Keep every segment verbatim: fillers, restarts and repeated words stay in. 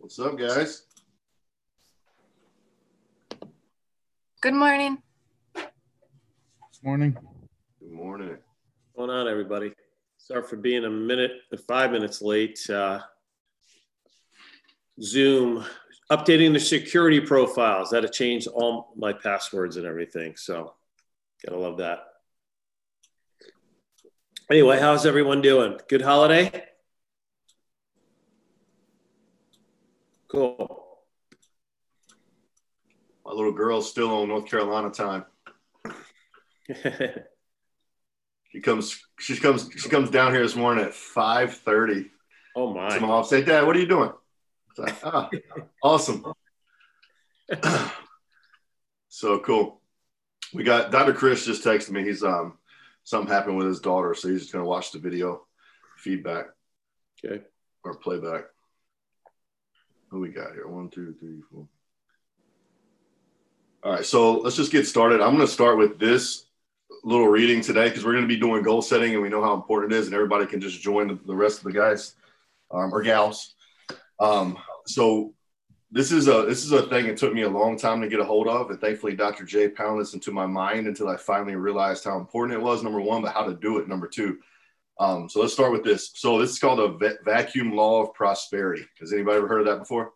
What's up, guys? Good morning. Morning. Good morning. What's going on, everybody? Sorry for being a minute, five minutes late. Uh, Zoom updating the security profiles. That had changed all my passwords and everything. So, gotta love that. Anyway, how's everyone doing? Good holiday? Cool. My little girl's still on North Carolina time. She comes, she comes, she comes down here this morning at five thirty. Oh my! So my mom say, "Dad, what are you doing?" I like, ah, awesome. So cool. We got Doctor Chris just texted me. He's um something happened with his daughter, so he's just gonna watch the video feedback. Okay. Or playback. Who we got here? One, two, three, four. All right, so let's just get started. I'm gonna start with this little reading today because we're going to be doing goal setting and we know how important it is, and everybody can just join the, the rest of the guys um, or gals. Um, so this is a this is a thing it took me a long time to get a hold of, and thankfully Doctor J pounded this into my mind until I finally realized how important it was, number one, but how to do it, number two. Um, so let's start with this. So this is called a va- vacuum law of prosperity. Has anybody ever heard of that before?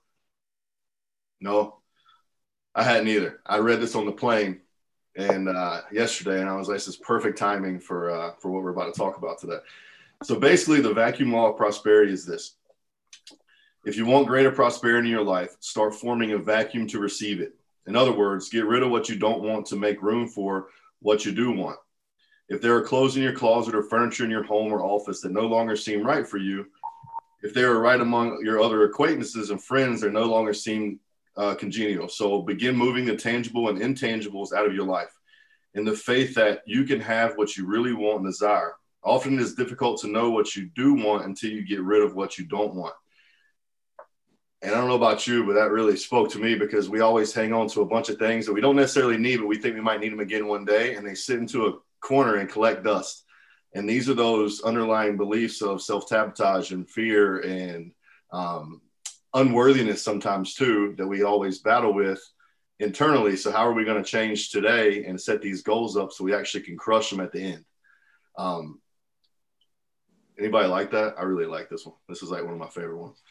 No? I hadn't either. I read this on the plane and uh, yesterday, and I was like, this is perfect timing for uh, for what we're about to talk about today. So basically, the vacuum law of prosperity is this. If you want greater prosperity in your life, start forming a vacuum to receive it. In other words, get rid of what you don't want to make room for what you do want. If there are clothes in your closet or furniture in your home or office that no longer seem right for you, if they are right among your other acquaintances and friends, they no longer seem Uh, congenial. So begin moving the tangible and intangibles out of your life in the faith that you can have what you really want and desire. Often it is difficult to know what you do want until you get rid of what you don't want. And I don't know about you, but that really spoke to me because we always hang on to a bunch of things that we don't necessarily need, but we think we might need them again one day, and they sit into a corner and collect dust. And these are those underlying beliefs of self-sabotage and fear and um, unworthiness sometimes too, that we always battle with internally. So how are we going to change today and set these goals up so we actually can crush them at the end? Um, anybody like that? I really like this one. This is like one of my favorite ones.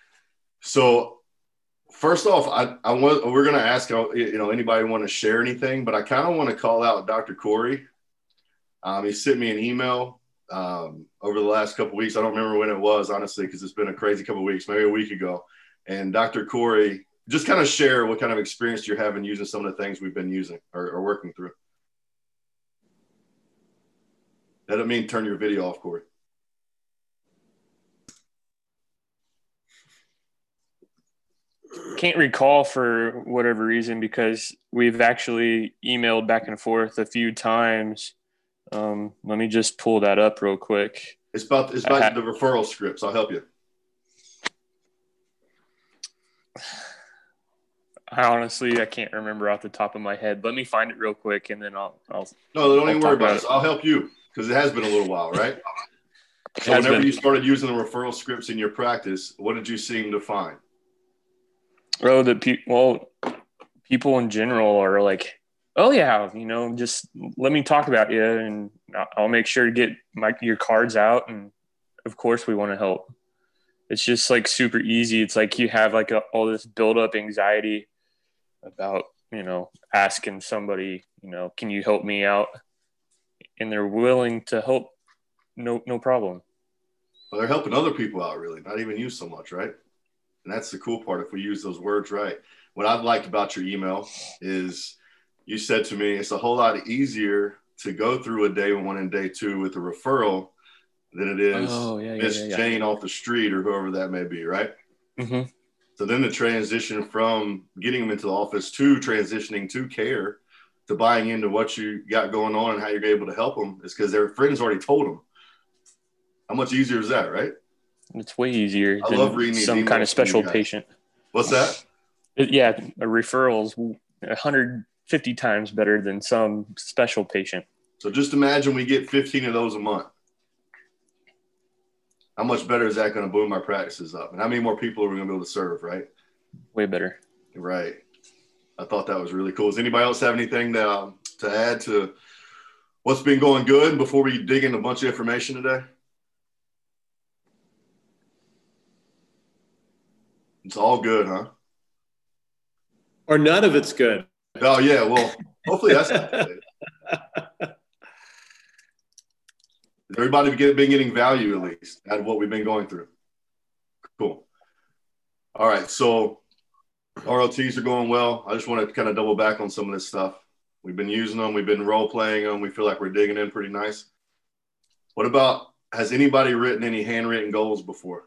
So first off, I, I want, we're going to ask, you know, anybody want to share anything, but I kind of want to call out Doctor Corey. Um, he sent me an email um, over the last couple of weeks. I don't remember when it was, honestly, because it's been a crazy couple of weeks, maybe a week ago. And Doctor Corey, just kind of share what kind of experience you're having using some of the things we've been using or, or working through. That doesn't mean turn your video off, Corey. Can't recall for whatever reason because we've actually emailed back and forth a few times. Um, let me just pull that up real quick. It's about it's about ha- the referral scripts. I'll help you. I honestly I can't remember off the top of my head. Let me find it real quick and then I'll I'll No, don't I'll even worry about it. I'll help you because it has been a little while, right? So whenever been. you started using the referral scripts in your practice, what did you seem to find? Oh, the pe- well, people in general are like, oh yeah, you know, just let me talk about you, and I'll make sure to get my your cards out, and of course we want to help. It's just like super easy. It's like you have like a, all this build up anxiety about, you know, asking somebody, you know, can you help me out? And they're willing to help. No, no problem. Well, they're helping other people out, really, not even you so much, right? And that's the cool part if we use those words right. What I liked about your email is you said to me, it's a whole lot easier to go through a day one and day two with a referral than it is oh, yeah, Miss yeah, yeah, Jane off the street or whoever that may be, right? Mm-hmm. So then the transition from getting them into the office to transitioning to care to buying into what you got going on and how you're able to help them is because their friends already told them. How much easier is that, right? It's way easier I than love reading some kind of special patient. What's that? It, yeah, a referral's one hundred fifty times better than some special patient. So just imagine we get fifteen of those a month. how much better is that going to boom our practices up? And how many more people are we going to be able to serve, right? Way better. Right. I thought that was really cool. Does anybody else have anything to, um, to add to what's been going good before we dig into a bunch of information today? It's all good, huh? Or none of it's good. Oh, yeah. Well, hopefully that's everybody get, been getting value at least out of what we've been going through. Cool. All right. So R O Ts are going well. I just want to kind of double back on some of this stuff. We've been using them. We've been role playing them. We feel like we're digging in pretty nice. What about, has anybody written any handwritten goals before?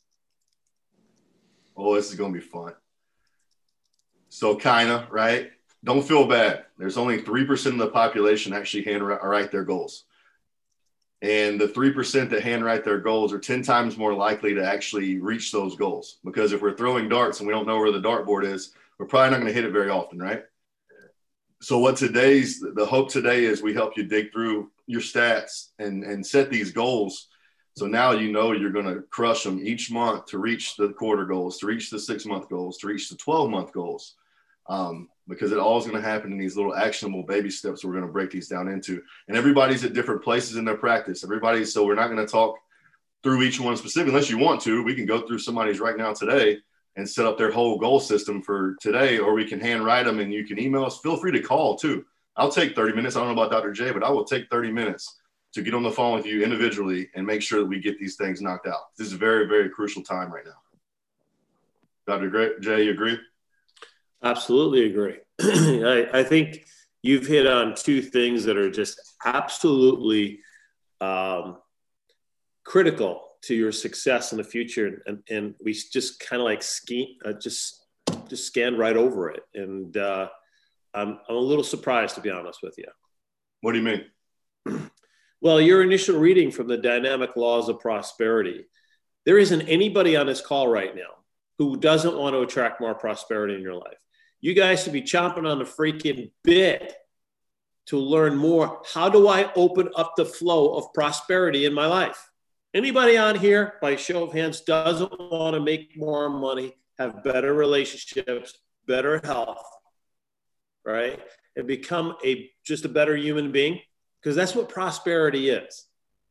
Oh, this is going to be fun. So kind of, right? Don't feel bad. There's only three percent of the population actually handwrite their goals. And the three percent that handwrite their goals are ten times more likely to actually reach those goals. Because if we're throwing darts and we don't know where the dartboard is, we're probably not going to hit it very often, right? So what today's, the hope today is we help you dig through your stats and, and set these goals. So now you know you're going to crush them each month to reach the quarter goals, to reach the six-month goals, to reach the twelve-month goals. Um, because it all is going to happen in these little actionable baby steps we're going to break these down into. And everybody's at different places in their practice. Everybody's, so we're not going to talk through each one specifically unless you want to. We can go through somebody's right now today and set up their whole goal system for today, or we can handwrite them and you can email us. Feel free to call too. I'll take thirty minutes. I don't know about Doctor J, but I will take thirty minutes to get on the phone with you individually and make sure that we get these things knocked out. This is a very, very crucial time right now. Doctor J, you agree? Absolutely agree. I, I think you've hit on two things that are just absolutely um, critical to your success in the future. And, and we just kind of like ski, uh, just, just scanned right over it. And uh, I'm, I'm a little surprised, to be honest with you. What do you mean? Well, your initial reading from the Dynamic Laws of Prosperity, there isn't anybody on this call right now who doesn't want to attract more prosperity in your life. You guys should be chomping on the freaking bit to learn more. How do I open up the flow of prosperity in my life? Anybody on here, by show of hands, doesn't want to make more money, have better relationships, better health, right? And become a just a better human being? Because that's what prosperity is.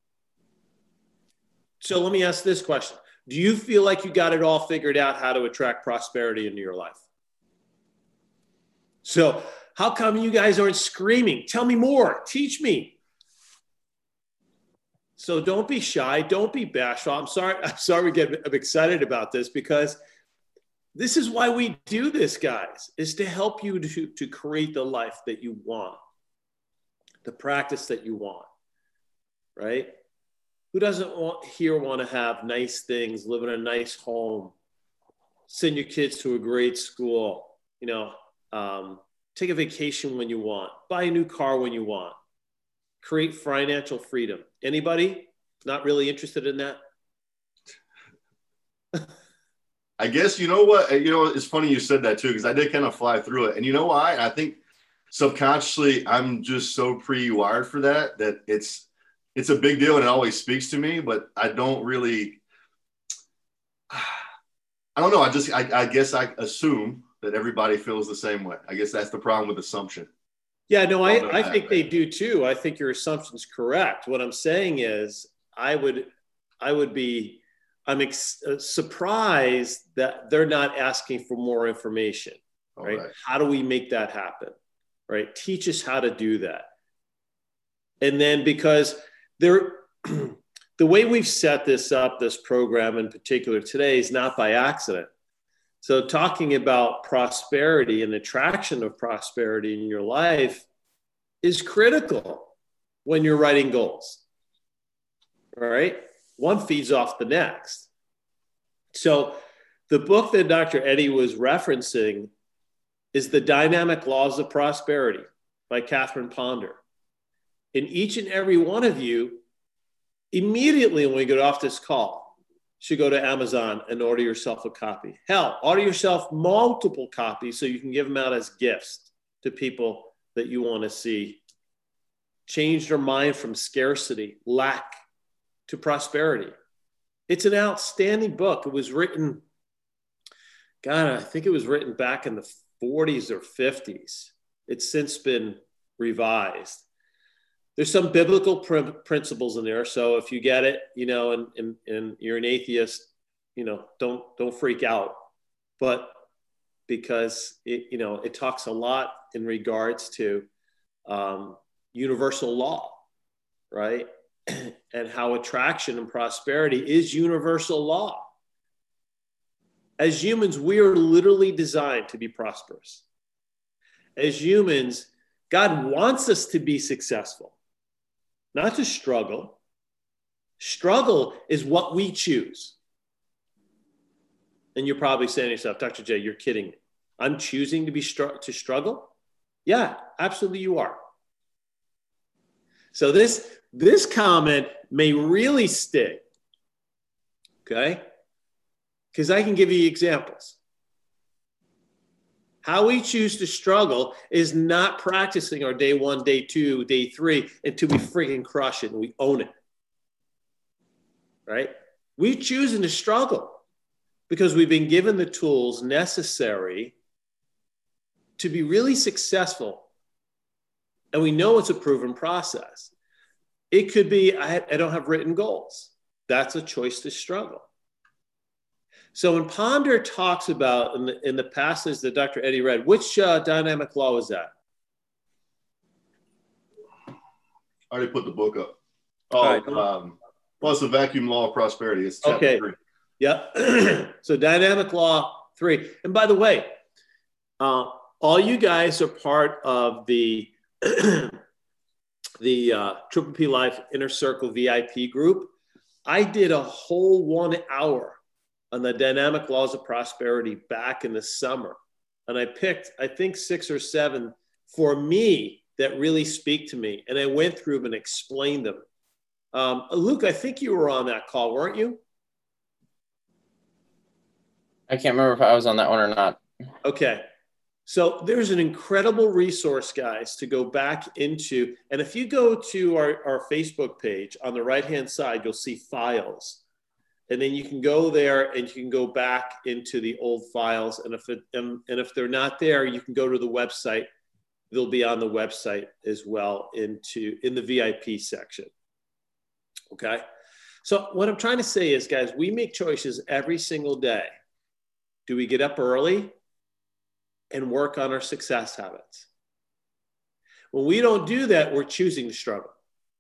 So let me ask this question. Do you feel like you got it all figured out how to attract prosperity into your life? So how come you guys aren't screaming? Tell me more. Teach me. So don't be shy. Don't be bashful. I'm sorry. I'm sorry we get I'm excited about this because this is why we do this, guys, is to help you to, to create the life that you want, the practice that you want, right? Who doesn't want here want to have nice things, live in a nice home, send your kids to a great school, you know, um, take a vacation when you want, buy a new car when you want, create financial freedom. Anybody not really interested in that? I guess, you know what, you know, it's funny you said that too, because I did kind of fly through it. And you know why? I think subconsciously I'm just so pre-wired for that, that it's, it's a big deal and it always speaks to me, but I don't really, I don't know. I just, I, I guess I assume that everybody feels the same way. I guess that's the problem with assumption. Yeah, no, I, I think they do too. I think your assumption's correct. What I'm saying is I would, I would be, I'm ex- uh, surprised that they're not asking for more information, right? right? How do we make that happen, right? Teach us how to do that. And then because there, the way we've set this up, this program in particular today is not by accident. So talking about prosperity and attraction of prosperity in your life is critical when you're writing goals, all right? One feeds off the next. So the book that Doctor Eddie was referencing is The Dynamic Laws of Prosperity by Catherine Ponder. And each and every one of you, immediately when we get off this call, should go to Amazon and order yourself a copy. Hell, order yourself multiple copies so you can give them out as gifts to people that you want to see change their mind from scarcity, lack, to prosperity. It's an outstanding book. It was written, God, I think it was written back in the forties or fifties. It's since been revised. There's some biblical pr- principles in there. So if you get it, you know, and, and, and you're an atheist, you know, don't, don't freak out. But because it, you know, it talks a lot in regards to um, universal law, right? And how attraction and prosperity is universal law. As humans, we are literally designed to be prosperous. As humans, God wants us to be successful, not to struggle. Struggle is what we choose. And you're probably saying to yourself, Doctor J, you're kidding me. I'm choosing to be str- to struggle? Yeah, absolutely you are. So this, this comment may really sting, okay? Because I can give you examples. How we choose to struggle is not practicing our day one, day two, day three until we freaking crush it and we own it, right? We choosing to struggle because we've been given the tools necessary to be really successful. And we know it's a proven process. It could be, I, I don't have written goals. That's a choice to struggle. So when Ponder talks about in the, in the passage that Doctor Eddie read, which uh, dynamic law was that? I already put the book up. Oh, right. um, well, it's the vacuum law of prosperity. It's chapter okay. three. Yep. So dynamic law three. And by the way, uh, all you guys are part of the the uh, Triple P Life Inner Circle V I P group. I did a whole one hour on the dynamic laws of prosperity back in the summer. And I picked, I think, six or seven for me that really speak to me. And I went through them and explained them. Um, Luke, I think you were on that call, weren't you? I can't remember if I was on that one or not. Okay. So there's an incredible resource, guys, to go back into. And if you go to our, our Facebook page on the right-hand side, you'll see files. And then you can go there and you can go back into the old files. And if it, and, and if they're not there, you can go to the website. They'll be on the website as well into in the V I P section. Okay. So what I'm trying to say is, guys, we make choices every single day. Do we get up early and work on our success habits? When we don't do that, we're choosing to struggle.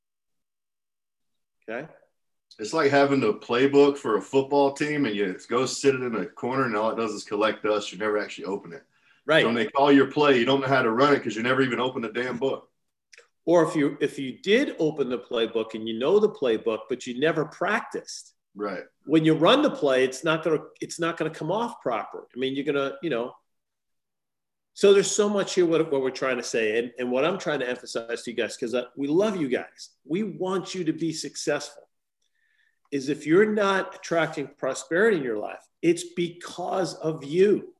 Okay. It's like having the playbook for a football team and you go sit it in a corner and all it does is collect dust. You never actually open it. Right. So when they call your play, you don't know how to run it because you never even opened the damn book. Or if you if you did open the playbook and you know the playbook, but you never practiced. Right. When you run the play, it's not gonna it's not gonna come off proper. I mean, you're gonna, you know. So there's so much here what, what we're trying to say. And, and what I'm trying to emphasize to you guys, because we love you guys. We want you to be successful. Is if you're not attracting prosperity in your life, it's because of you.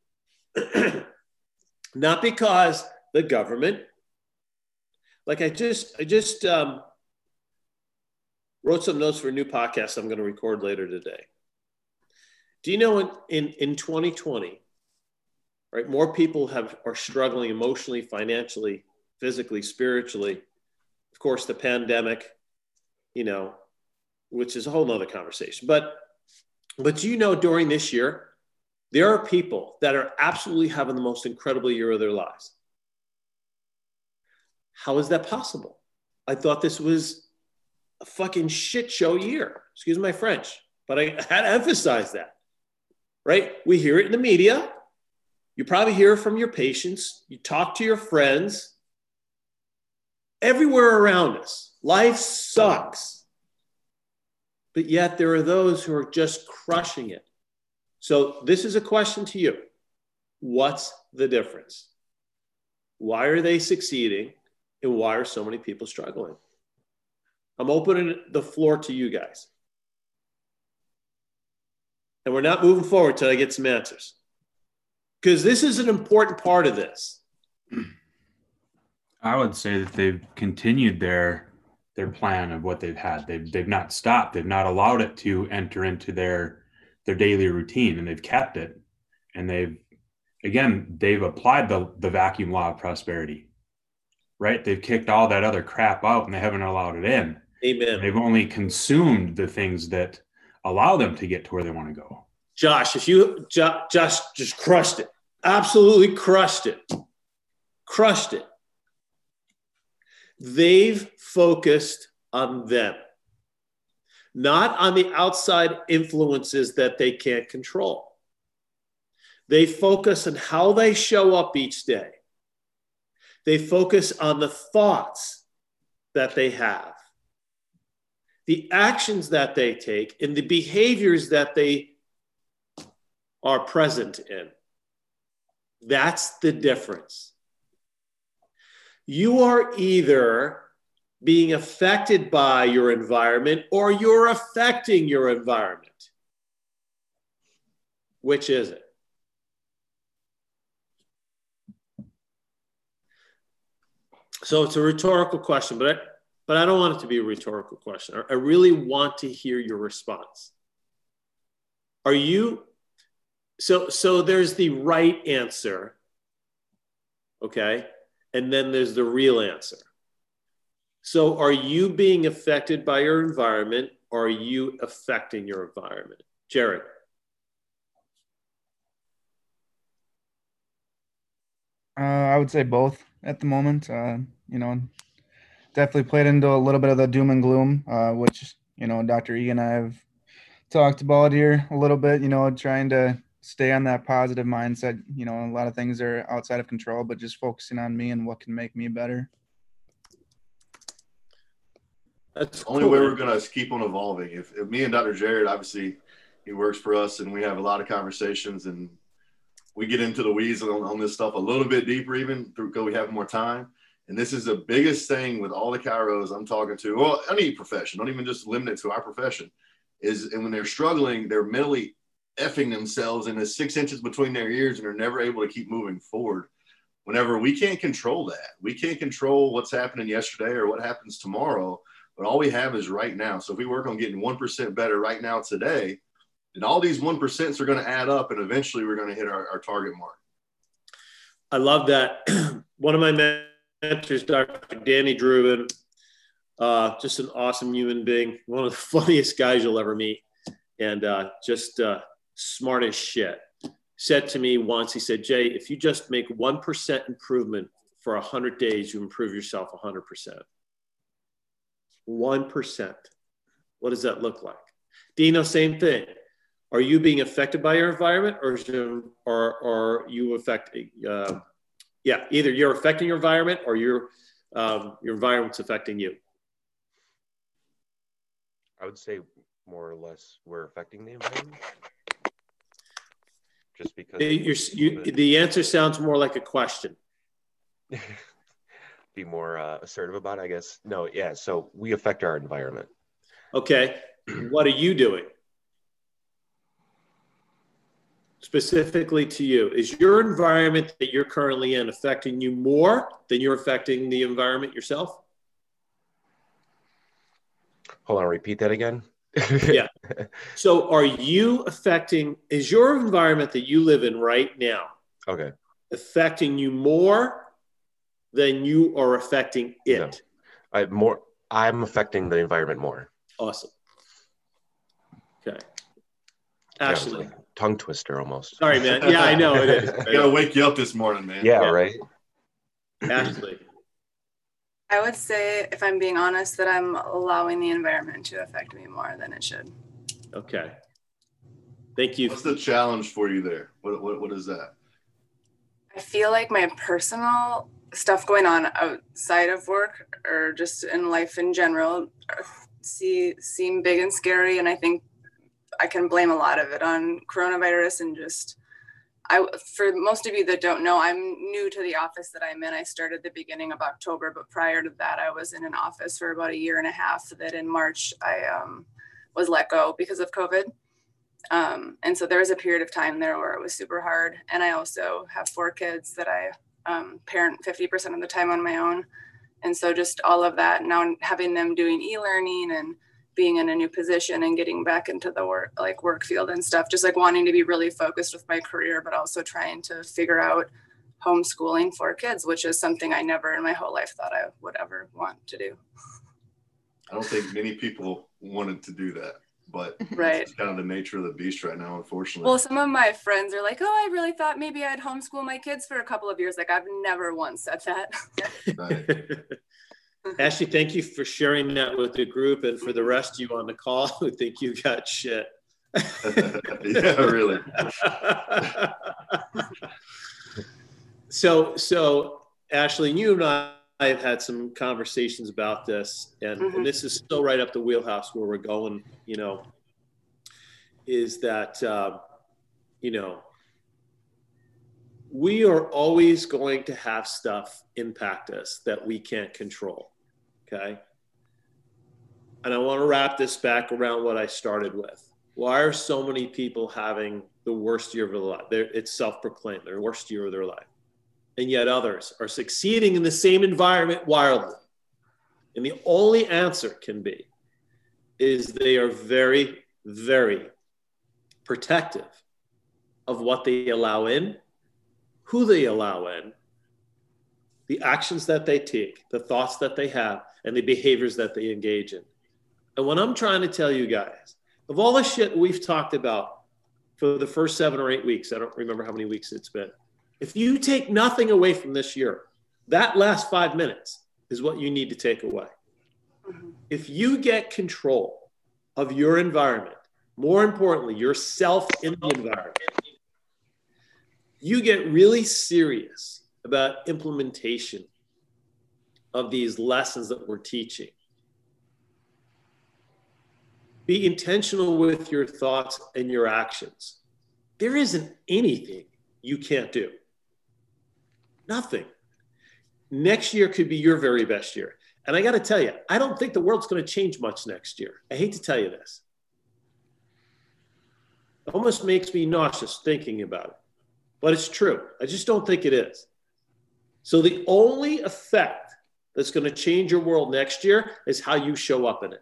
Not because the government. Like I just, I just um, wrote some notes for a new podcast I'm going to record later today. Do you know in, in, in twenty twenty, right, more people have are struggling emotionally, financially, physically, spiritually. Of course, the pandemic, you know, which is a whole nother conversation. But, but you know, during this year, there are people that are absolutely having the most incredible year of their lives. How is that possible? I thought this was a fucking shit show year. Excuse my French, but I had to emphasize that, right? We hear it in the media. You probably hear it from your patients. You talk to your friends. Everywhere around us, life sucks. But yet there are those who are just crushing it. So this is a question to you. What's the difference? Why are they succeeding? And why are so many people struggling? I'm opening the floor to you guys. And we're not moving forward till I get some answers. Because this is an important part of this. I would say that they've continued their their plan of what they've had. They've they've not stopped. They've not allowed it to enter into their their daily routine, and they've kept it. And they've again they've applied the the vacuum law of prosperity, right? They've kicked all that other crap out, and they haven't allowed it in. Amen. And they've only consumed the things that allow them to get to where they want to go. Josh, if you jo- Josh just crushed it, absolutely crushed it, crushed it. They've focused on them, not on the outside influences that they can't control. They focus on how they show up each day. They focus on the thoughts that they have, the actions that they take, and the behaviors that they are present in. That's the difference. You are either being affected by your environment or you're affecting your environment. Which is it? So it's a rhetorical question, but I, but I don't want it to be a rhetorical question. I, I really want to hear your response. Are you, so, so there's the right answer, okay? And then there's the real answer. So are you being affected by your environment, or are you affecting your environment? Jared. Uh, I would say both at the moment. Uh, you know, definitely played into a little bit of the doom and gloom, uh, which, you know, Doctor E and I have talked about here a little bit, you know, trying to stay on that positive mindset. You know, a lot of things are outside of control, but just focusing on me and what can make me better. That's Only cool. way we're going to keep on evolving. If, if me and Doctor Jared, obviously, he works for us, and we have a lot of conversations, and we get into the weeds on, on this stuff a little bit deeper, even because we have more time. And this is the biggest thing with all the chiros I'm talking to, well, any profession, don't even just limit it to our profession, is and when they're struggling, they're mentally effing themselves, and there's six inches between their ears, and they're never able to keep moving forward. Whenever we can't control that, we can't control what's happening yesterday or what happens tomorrow, but all we have is right now. So if we work on getting one percent better right now today, then all these one percents are going to add up, and eventually we're going to hit our, our target mark. I love that. One of my mentors, Doctor Danny Drubin, uh, just an awesome human being, one of the funniest guys you'll ever meet, and uh, just uh, smart as shit, said to me once, he said, Jay, if you just make one percent improvement for one hundred days, you improve yourself one hundred percent. one percent. What does that look like? Dino, same thing. Are you being affected by your environment, or is you, or, or are you affecting? Uh, yeah, either you're affecting your environment, or your um, your environment's affecting you. I would say more or less we're affecting the environment. Just because You're, you, the answer sounds more like a question. Be more uh, assertive about it, I guess. No, yeah. So we affect our environment. Okay, what are you doing? Specifically to you, is your environment that you're currently in affecting you more than you're affecting the environment yourself? Hold on, repeat that again. Yeah. So are you affecting, is your environment that you live in right now Okay. affecting you more than you are affecting it? No. I more I'm affecting the environment more. Awesome. Okay. Yeah, Ashley. like tongue twister almost. Sorry, man. Yeah, I know it is. I gotta wake you up this morning, man. Yeah, Yeah. right. Ashley. I would say, if I'm being honest, that I'm allowing the environment to affect me more than it should. Okay. Thank you. What's the challenge for you there? What what, what is that? I feel like my personal stuff going on outside of work or just in life in general see seem big and scary, and I think I can blame a lot of it on coronavirus. And just I for most of you that don't know, I'm new to the office that I'm in. I started the beginning of October, but prior to that I was in an office for about a year and a half that in March I um, was let go because of COVID. Um, and so there was a period of time there where it was super hard. And I also have four kids that I um, parent fifty percent of the time on my own. And so just all of that, now having them doing e-learning and being in a new position and getting back into the work, like work field and stuff, just like wanting to be really focused with my career, but also trying to figure out homeschooling for kids, which is something I never in my whole life thought I would ever want to do. I don't think many people wanted to do that, but right. It's kind of the nature of the beast right now, unfortunately. Well, some of my friends are like, oh, I really thought maybe I'd homeschool my kids for a couple of years. Like, I've never once said that. Right. Ashley, thank you for sharing that with the group, and for the rest of you on the call who think you got shit. Yeah, really. so, so Ashley, you and I have had some conversations about this, and, mm-hmm. and this is still right up the wheelhouse where we're going, you know, is that, uh, you know, we are always going to have stuff impact us that we can't control. Okay. And I want to wrap this back around what I started with. Why are so many people having the worst year of their life? They're, it's self-proclaimed, their worst year of their life. And yet others are succeeding in the same environment wildly. And the only answer can be is they are very, very protective of what they allow in, who they allow in, the actions that they take, the thoughts that they have, and the behaviors that they engage in. And what I'm trying to tell you guys, of all the shit we've talked about for the first seven or eight weeks, I don't remember how many weeks it's been, if you take nothing away from this year, that last five minutes is what you need to take away. Mm-hmm. If you get control of your environment, more importantly, yourself in the environment, you get really serious about implementation of these lessons that we're teaching. Be intentional with your thoughts and your actions. There isn't anything you can't do. Nothing. Next year could be your very best year. And I got to tell you, I don't think the world's going to change much next year. I hate to tell you this. It almost makes me nauseous thinking about it. But it's true. I just don't think it is. So the only effect that's going to change your world next year is how you show up in it.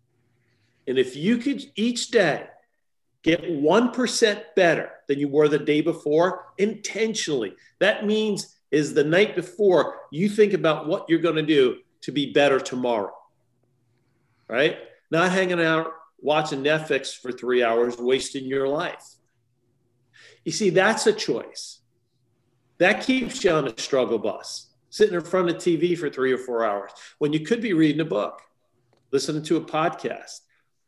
And if you could each day get one percent better than you were the day before, intentionally, that means is the night before you think about what you're going to do to be better tomorrow, right? Not hanging out, watching Netflix for three hours, wasting your life. You see, that's a choice. That keeps you on the struggle bus, sitting in front of the T V for three or four hours when you could be reading a book, listening to a podcast,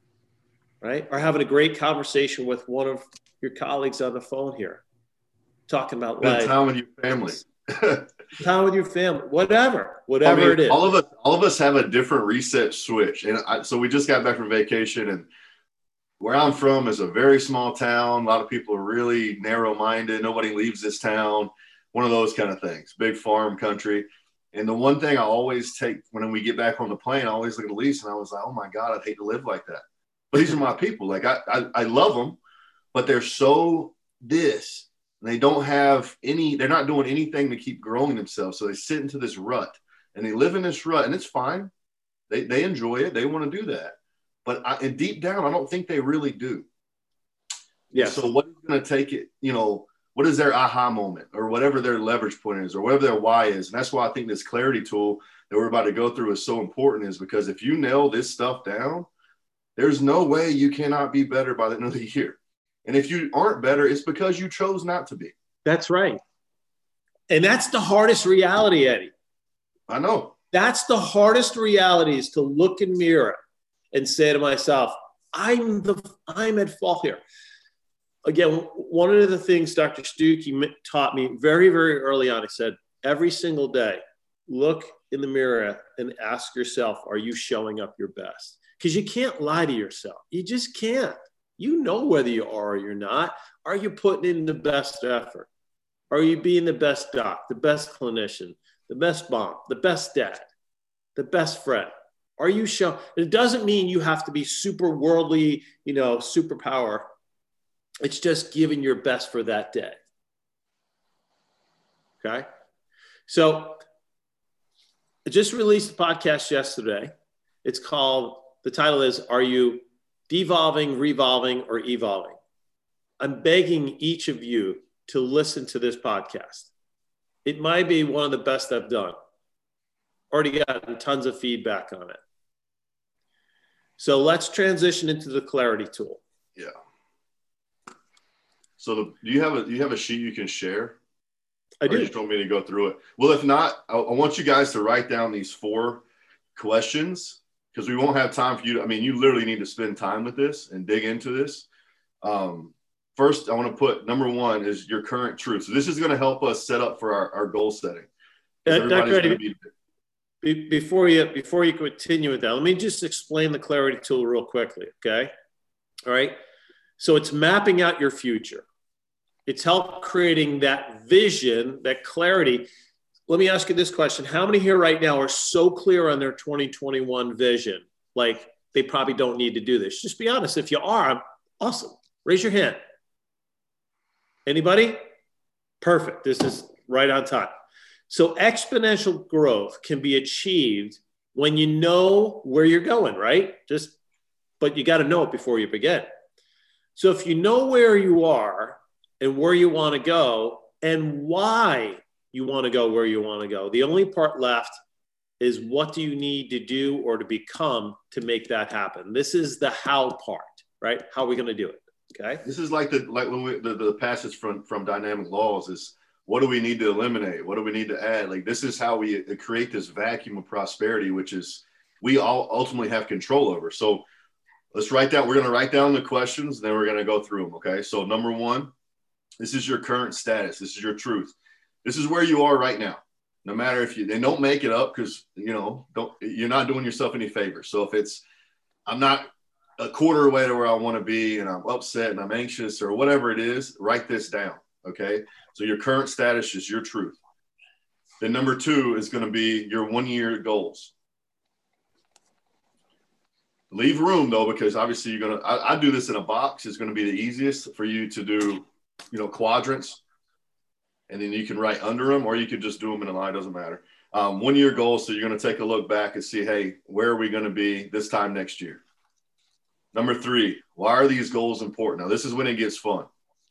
right? Or having a great conversation with one of your colleagues on the phone here, talking about life. Time with your family. Time with your family, whatever, whatever I mean, it is. All of us, all of us have a different reset switch. And I, so we just got back from vacation, and where I'm from is a very small town. A lot of people are really narrow-minded. Nobody leaves this town. One of those kind of things, big farm country. And the one thing I always take when we get back on the plane, I always look at Elise and I was like, oh my God, I'd hate to live like that. But these are my people. Like I, I, I love them, but they're so this, and they don't have any, they're not doing anything to keep growing themselves. So they sit into this rut and they live in this rut, and it's fine. They, they enjoy it. They want to do that. But I, and deep down, I don't think they really do. Yeah. So what is going to take it, you know, what is their aha moment or whatever their leverage point is or whatever their why is? And that's why I think this clarity tool that we're about to go through is so important, is because if you nail this stuff down, there's no way you cannot be better by the end of the year. And if you aren't better, it's because you chose not to be. That's right. And that's the hardest reality, Eddie. I know. That's the hardest reality, is to look in the mirror and say to myself, I'm the I'm at fault here. Again, one of the things Doctor Stuckey taught me very, very early on, he said, every single day, look in the mirror and ask yourself, are you showing up your best? Because you can't lie to yourself. You just can't. You know whether you are or you're not. Are you putting in the best effort? Are you being the best doc, the best clinician, the best mom, the best dad, the best friend? Are you showing? It doesn't mean you have to be super worldly, you know, superpower. It's just giving your best for that day. Okay? So I just released a podcast yesterday. It's called, the title is, Are You Devolving, Revolving, or Evolving? I'm begging each of you to listen to this podcast. It might be one of the best I've done. Already gotten tons of feedback on it. So let's transition into the clarity tool. Yeah. So the, do you have a do you have a sheet you can share? I do. Or you just want me to go through it? Well, if not, I, I want you guys to write down these four questions because we won't have time for you to, I mean, you literally need to spend time with this and dig into this. Um, first, I want to put number one is your current truth. So this is going to help us set up for our, our goal setting. Uh, Doctor Eddie, be, before you before you continue with that, let me just explain the clarity tool real quickly, okay? All right. So it's mapping out your future. It's help creating that vision, that clarity. Let me ask you this question. How many here right now are so clear on their twenty twenty-one vision? Like they probably don't need to do this. Just be honest. If you are, I'm awesome. Raise your hand. Anybody? Perfect. This is right on time. So exponential growth can be achieved when you know where you're going, right? Just, but you got to know it before you begin. So if you know where you are and where you want to go and why you want to go where you want to go, the only part left is what do you need to do or to become to make that happen? This is the how part, right? How are we going to do it? Okay. This is like the like when we, the, the passage from from Dynamic Laws is what do we need to eliminate? What do we need to add? Like this is how we create this vacuum of prosperity, which is we all ultimately have control over. So let's write down. We're going to write down the questions, then we're going to go through them. Okay. So number one, this is your current status. This is your truth. This is where you are right now. No matter if you, and don't make it up because, you know, don't, you're not doing yourself any favors. So if it's, I'm not a quarter away to where I want to be and I'm upset and I'm anxious or whatever it is, write this down. Okay. So your current status is your truth. Then number two is going to be your one year goals. Leave room though, because obviously you're going to, I, I do this in a box. It's going to be the easiest for you to do, you know, quadrants. And then you can write under them, or you could just do them in a line. Doesn't matter. Um, one year goals. So you're going to take a look back and see, hey, where are we going to be this time next year? Number three, why are these goals important? Now, this is when it gets fun.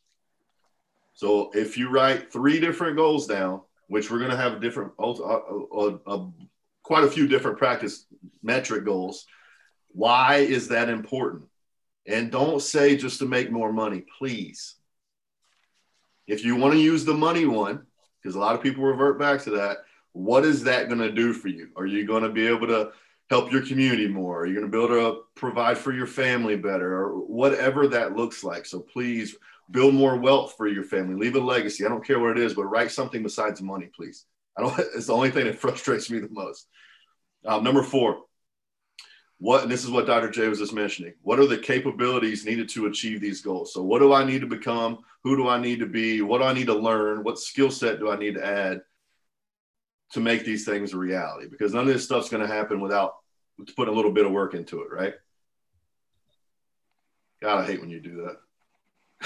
So if you write three different goals down, which we're going to have different, uh, uh, uh, quite a few different practice metric goals, why is that important? And don't say just to make more money, please. If you want to use the money one, because a lot of people revert back to that, what is that going to do for you? Are you going to be able to help your community more? Are you going to be able to provide for your family better or whatever that looks like? So please build more wealth for your family. Leave a legacy. I don't care what it is, but write something besides money, please. I don't. It's the only thing that frustrates me the most. Um, number four, what, and this is what Doctor J was just mentioning, what are the capabilities needed to achieve these goals? So what do I need to become? Who do I need to be? What do I need to learn? What skill set do I need to add to make these things a reality? Because none of this stuff's going to happen without putting a little bit of work into it, right? God, I hate when you do that.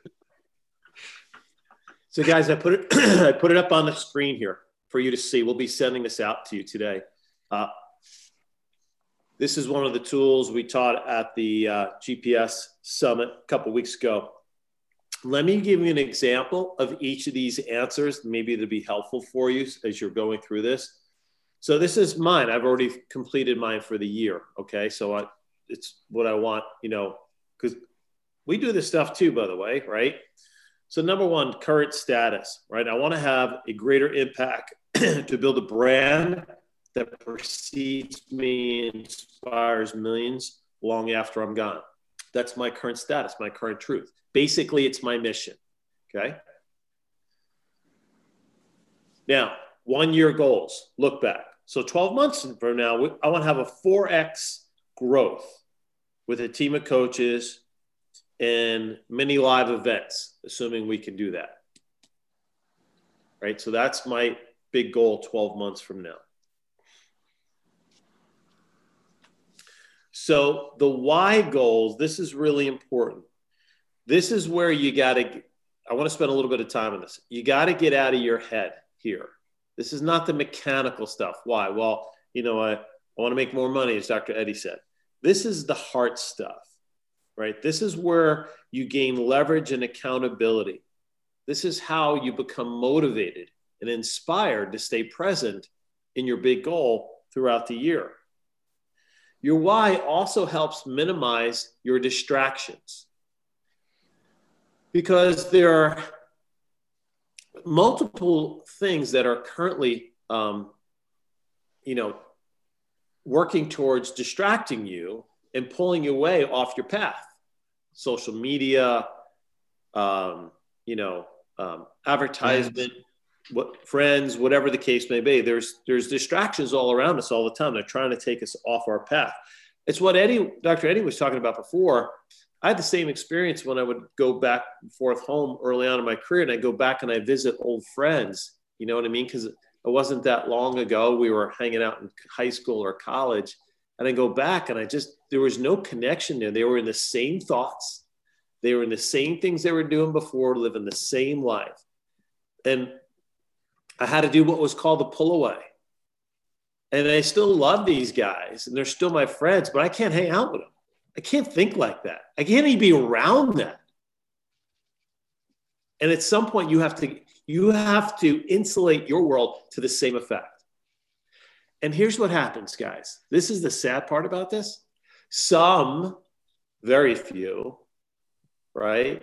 So guys, I put it, I put it up on the screen here for you to see. We'll be sending this out to you today. Uh, This is one of the tools we taught at the uh, G P S Summit a couple weeks ago. Let me give you an example of each of these answers. Maybe it'll be helpful for you as you're going through this. So this is mine. I've already completed mine for the year. Okay, so I, it's what I want, you know, because we do this stuff too, by the way, right? So number one, current status, right? I want to have a greater impact to build a brand that precedes me and inspires millions long after I'm gone. That's my current status, my current truth. Basically, it's my mission, okay? Now, one-year goals, look back. So twelve months from now, I want to have a four X growth with a team of coaches and many live events, assuming we can do that, right? So that's my big goal twelve months from now. So the why goals, this is really important. This is where you got to, I want to spend a little bit of time on this. You got to get out of your head here, This is not the mechanical stuff. Why? Well, you know, I, I want to make more money, as Doctor Eddie said. This is the heart stuff, right? This is where you gain leverage and accountability. This is how you become motivated and inspired to stay present in your big goal throughout the year. Your why also helps minimize your distractions, because there are multiple things that are currently, um, you know, working towards distracting you and pulling you away off your path. Social media, um, you know, um, advertisement, what friends, whatever the case may be. There's there's distractions all around us all the time. They're trying to take us off our path. It's what Eddie, Doctor Eddie was talking about before. I had the same experience when I would go back and forth home early on in my career, and I go back and I visit old friends. You know what I mean? Because it wasn't that long ago. We were hanging out in high school or college, and I go back and I just, there was no connection there. They were in the same thoughts. They were in the same things they were doing before, living the same life. And I had to do what was called the pull away. And I still love these guys, and they're still my friends, but I can't hang out with them. I can't think like that. I can't even be around that. And at some point you have to, you have to insulate your world to the same effect. And here's what happens, guys. This is the sad part about this. Some, very few, right,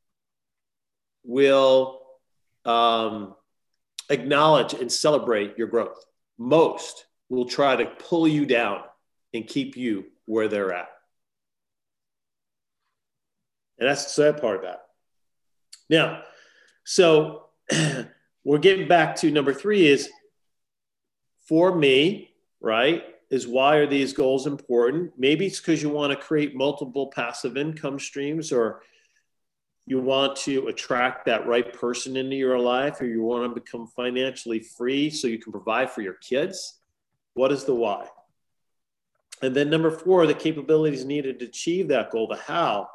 will um, acknowledge and celebrate your growth. Most will try to pull you down and keep you where they're at. And that's the sad part about it. Now, so we're getting back to number three is, for me, right, is why are these goals important? Maybe it's because you want to create multiple passive income streams, or you want to attract that right person into your life, or you want to become financially free so you can provide for your kids. What is the why? And then number four, the capabilities needed to achieve that goal, the how.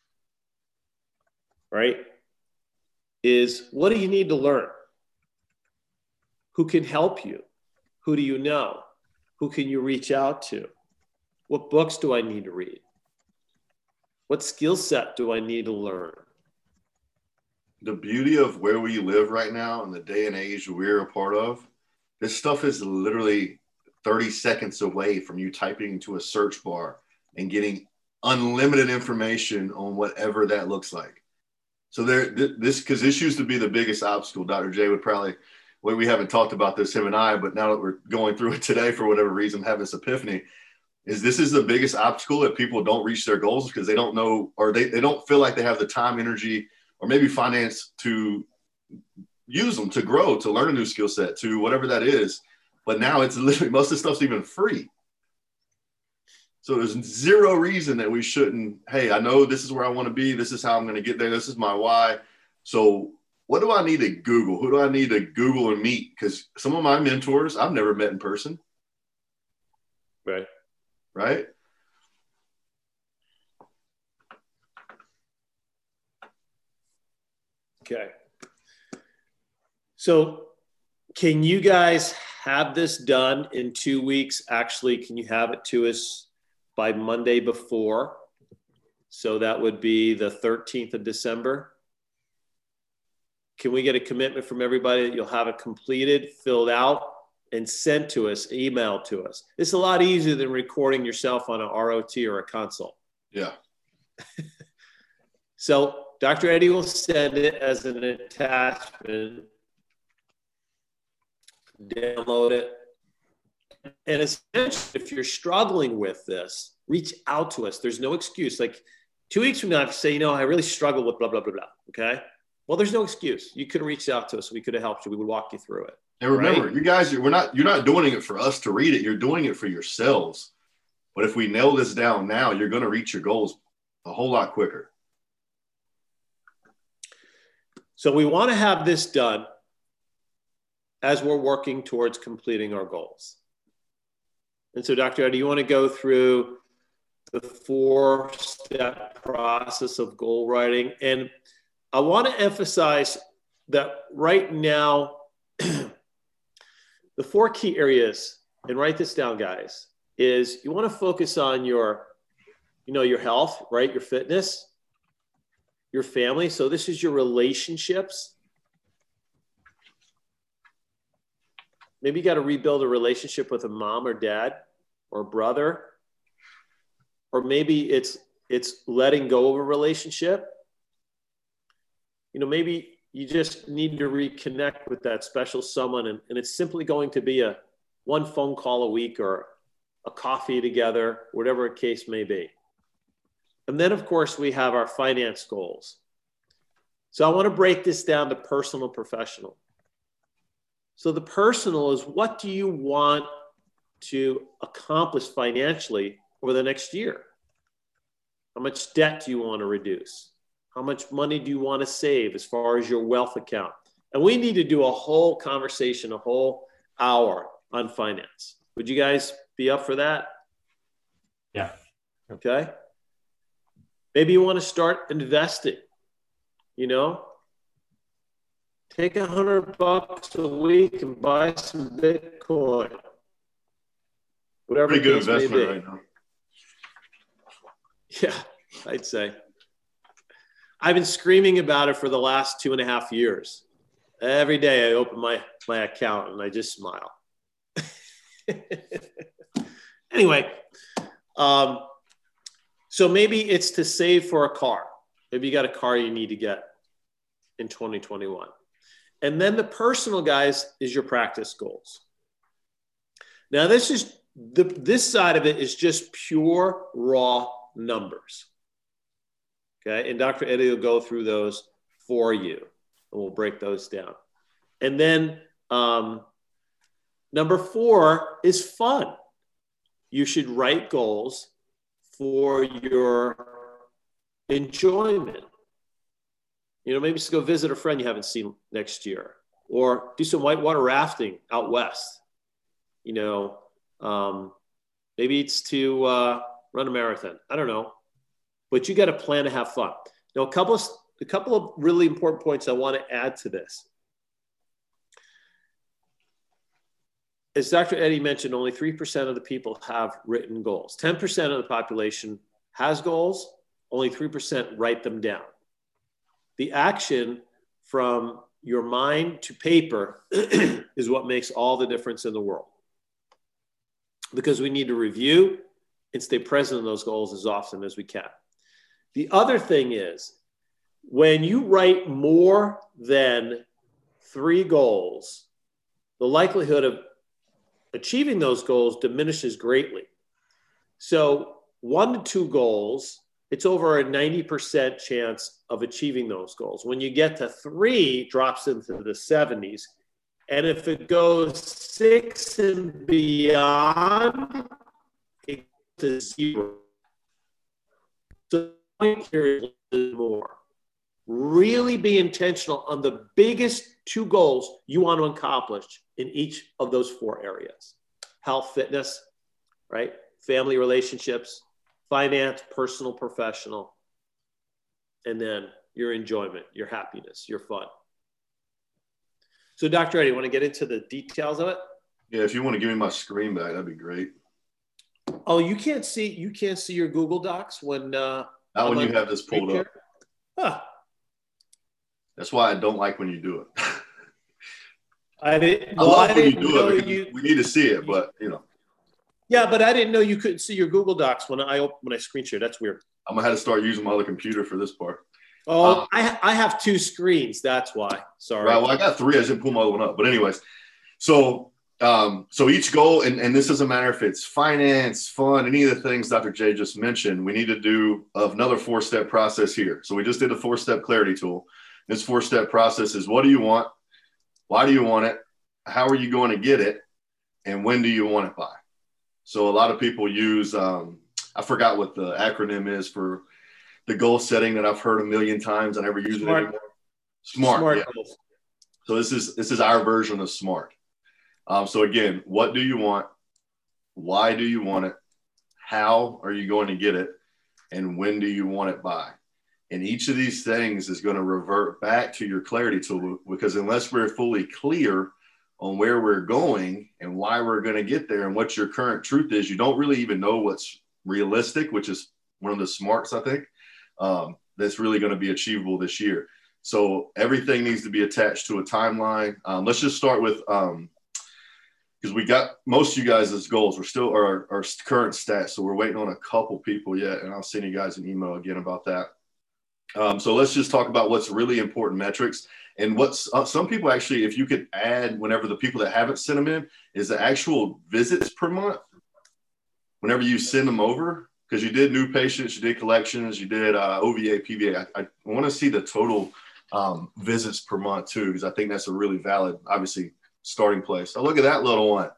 Right, is what do you need to learn? Who can help you? Who do you know? Who can you reach out to? What books do I need to read? What skill set do I need to learn? The beauty of where we live right now in the day and age we're a part of, this stuff is literally thirty seconds away from you typing into a search bar and getting unlimited information on whatever that looks like. So there, this, because this used to be the biggest obstacle. Doctor J would probably, well, we haven't talked about this, him and I, but now that we're going through it today, for whatever reason, having this epiphany, is this is the biggest obstacle that people don't reach their goals because they don't know, or they, they don't feel like they have the time, energy, or maybe finance to use them, to grow, to learn a new skill set, to whatever that is. But now it's literally, most of the stuff's even free. So there's zero reason that we shouldn't, hey, I know this is where I want to be. This is how I'm going to get there. This is my why. So what do I need to Google? Who do I need to Google and meet? Because some of my mentors I've never met in person. Right. Right. Okay. So can you guys have this done in two weeks? Actually, can you have it to us by Monday before? So that would be the thirteenth of December. Can we get a commitment from everybody that you'll have it completed, filled out, and sent to us, emailed to us? It's a lot easier than recording yourself on an R O T or a console. Yeah. So Doctor Eddie will send it as an attachment, download it. And essentially, if you're struggling with this, reach out to us. There's no excuse. Like two weeks from now, if you say, you know, I really struggle with blah, blah, blah, blah. Okay. Well, there's no excuse. You could have reached out to us. We could have helped you. We would walk you through it. And remember, right? you guys, we're not, you're not doing it for us to read it. You're doing it for yourselves. But if we nail this down now, you're going to reach your goals a whole lot quicker. So we want to have this done as we're working towards completing our goals. And so, Doctor Eddie, you want to go through the four-step process of goal writing. And I want to emphasize that right now, the four key areas, and write this down, guys, is you want to focus on your, you know, your health, right? Your fitness, your family. So this is your relationships. Maybe you got to rebuild a relationship with a mom or dad or brother, or maybe it's it's letting go of a relationship. You know, maybe you just need to reconnect with that special someone, and, and it's simply going to be a one phone call a week or a coffee together, whatever the case may be. And then, of course, we have our finance goals. So I want to break this down to personal and professional. So the personal is, what do you want to accomplish financially over the next year? How much debt do you want to reduce? How much money do you want to save as far as your wealth account? And we need to do a whole conversation, a whole hour on finance. Would you guys be up for that? Yeah. Okay. Maybe you want to start investing, you know? Take a hundred bucks a week and buy some Bitcoin. Whatever Pretty good the case may investment be. right now. Yeah, I'd say. I've been screaming about it for the last two and a half years. Every day I open my, my account and I just smile. Anyway, um, so maybe it's to save for a car. Maybe you got a car you need to get in twenty twenty-one. And then the personal, guys, is your practice goals. Now, this is the this side of it is just pure raw numbers. Okay, and Doctor Eddie will go through those for you, and we'll break those down. And then um, number four is fun. You should write goals for your enjoyment. You know, maybe just go visit a friend you haven't seen next year, or do some whitewater rafting out west. You know, um, maybe it's to uh, run a marathon. I don't know, but you got to plan to have fun. Now, a couple of a couple of really important points I want to add to this. As Doctor Eddie mentioned, only three percent of the people have written goals. ten percent of the population has goals. Only three percent write them down. The action from your mind to paper is what makes all the difference in the world. Because we need to review and stay present in those goals as often as we can. The other thing is, when you write more than three goals, the likelihood of achieving those goals diminishes greatly. So one to two goals, it's over a ninety percent chance of achieving those goals. When you get to three, it drops into the seventies. And if it goes six and beyond, it goes to zero. So the point here is more. Really be intentional on the biggest two goals you want to accomplish in each of those four areas. Health, fitness, right? Family relationships, finance, personal, professional, and then your enjoyment, your happiness, your fun. So Doctor Eddie, you want to get into the details of it? Yeah, if you want to give me my screen back, that'd be great. Oh, you can't see you can't see your Google Docs when uh Not when you have this pulled up. Huh. That's why I don't like when you do it. I didn't. I Well, love I when you didn't do know it. because you. We need to see it, but you know, Yeah, but I didn't know you couldn't see your Google Docs when I open when I screen share. That's weird. I'm gonna have to start using my other computer for this part. Oh, Um, I I have two screens. That's why. Sorry. Right. Well, I got three. I didn't pull my other one up. But anyways, so um, so each goal, and, and this doesn't matter if it's finance, fun, any of the things Doctor J just mentioned, we need to do another four-step process here. So we just did a four-step clarity tool. This four-step process is: what do you want? Why do you want it? How are you going to get it? And when do you want it by? So a lot of people use, um, I forgot what the acronym is for the goal setting that I've heard a million times. I never use it Smart. anymore. SMART. Smart yeah. goals. So this is this is our version of SMART. Um, so again, what do you want? Why do you want it? How are you going to get it? And when do you want it by? And each of these things is going to revert back to your clarity tool, because unless we're fully clear on where we're going and why we're going to get there and what your current truth is, you don't really even know what's realistic, which is one of the smarts, I think, um, that's really going to be achievable this year. So everything needs to be attached to a timeline. Um, let's just start with, um, because we got most of you guys as goals. We're still our, our current stats. So we're waiting on a couple people yet. And I'll send you guys an email again about that. Um, so let's just talk about what's really important metrics. And what's uh, some people actually, if you could add whenever the people that haven't sent them in, is the actual visits per month. Whenever you send them over, because you did new patients, you did collections, you did uh, O V A, P V A. I, I want to see the total um, visits per month too, because I think that's a really valid, obviously, starting place. So look at that little one.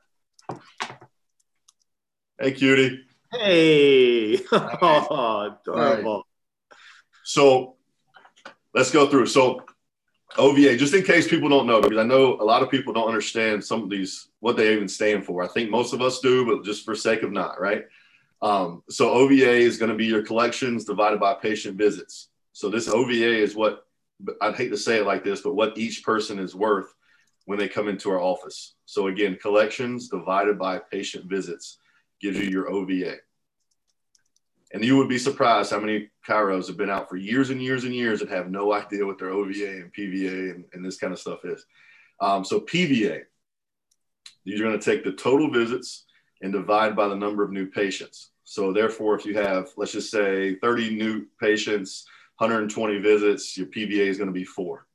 Hey, cutie. Hey. Oh, adorable. Right. So let's go through. So O V A, just in case people don't know, because I know a lot of people don't understand some of these, what they even stand for. I think most of us do, but just for sake of not, right? Um, so O V A is going to be your collections divided by patient visits. So this O V A is what, I'd hate to say it like this, but what each person is worth when they come into our office. So again, collections divided by patient visits gives you your O V A. And you would be surprised how many chiros have been out for years and years and years and have no idea what their O V A and P V A and, and this kind of stuff is. Um, so P V A, you're going to take the total visits and divide by the number of new patients. So therefore, if you have, let's just say thirty new patients, one hundred twenty visits, your P V A is going to be four.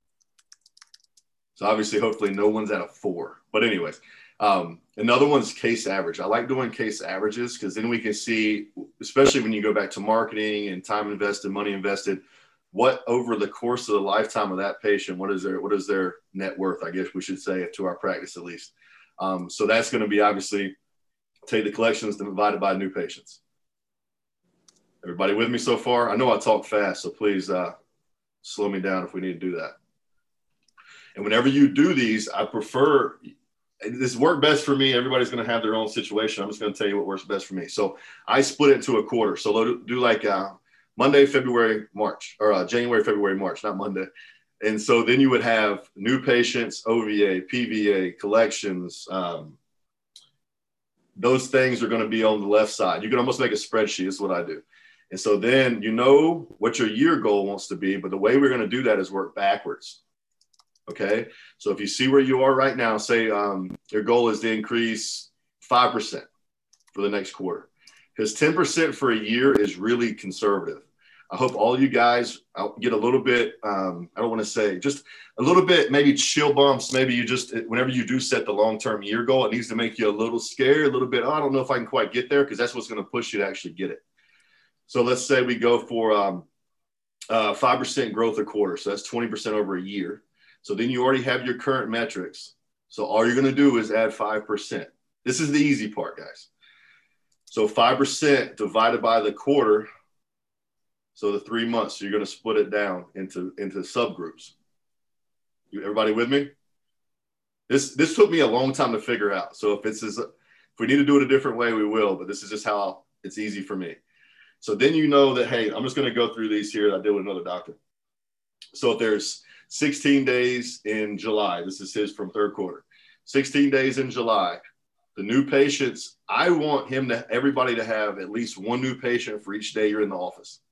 So obviously, hopefully no one's at a four. But anyways, um, another one's case average. I like doing case averages because then we can see, especially when you go back to marketing and time invested, money invested, what over the course of the lifetime of that patient, what is their, what is their net worth, I guess we should say, to our practice at least. Um, so that's going to be obviously take the collections divided by new patients. Everybody with me so far? I know I talk fast, so please uh, slow me down if we need to do that. And whenever you do these, I prefer, this worked best for me. Everybody's going to have their own situation. I'm just going to tell you what works best for me. So I split it into a quarter. So do like uh, Monday, February, March, or uh, January, February, March, not Monday. And so then you would have new patients, O V A, P V A, collections. Um, those things are going to be on the left side. You can almost make a spreadsheet. Is what I do. And so then you know what your year goal wants to be. But the way we're going to do that is work backwards. Okay. So if you see where you are right now, say um, your goal is to increase five percent for the next quarter, because ten percent for a year is really conservative. I hope all you guys get a little bit, um, I don't want to say just a little bit, maybe chill bumps. Maybe you just, whenever you do set the long-term year goal, it needs to make you a little scared, a little bit, oh, I don't know if I can quite get there, because that's what's going to push you to actually get it. So let's say we go for um, uh, five percent growth a quarter. So that's twenty percent over a year. So then you already have your current metrics. So all you're going to do is add five percent. This is the easy part, guys. So five percent divided by the quarter. So the three months, so you're going to split it down into, into subgroups. You, everybody with me? This, this took me a long time to figure out. So if it's, if we need to do it a different way, we will, but this is just how it's easy for me. So then you know that, hey, I'm just going to go through these here that I did with another doctor. So if there's sixteen days in July, this is his from third quarter, sixteen days in July, the new patients, I want him to, everybody to have at least one new patient for each day you're in the office.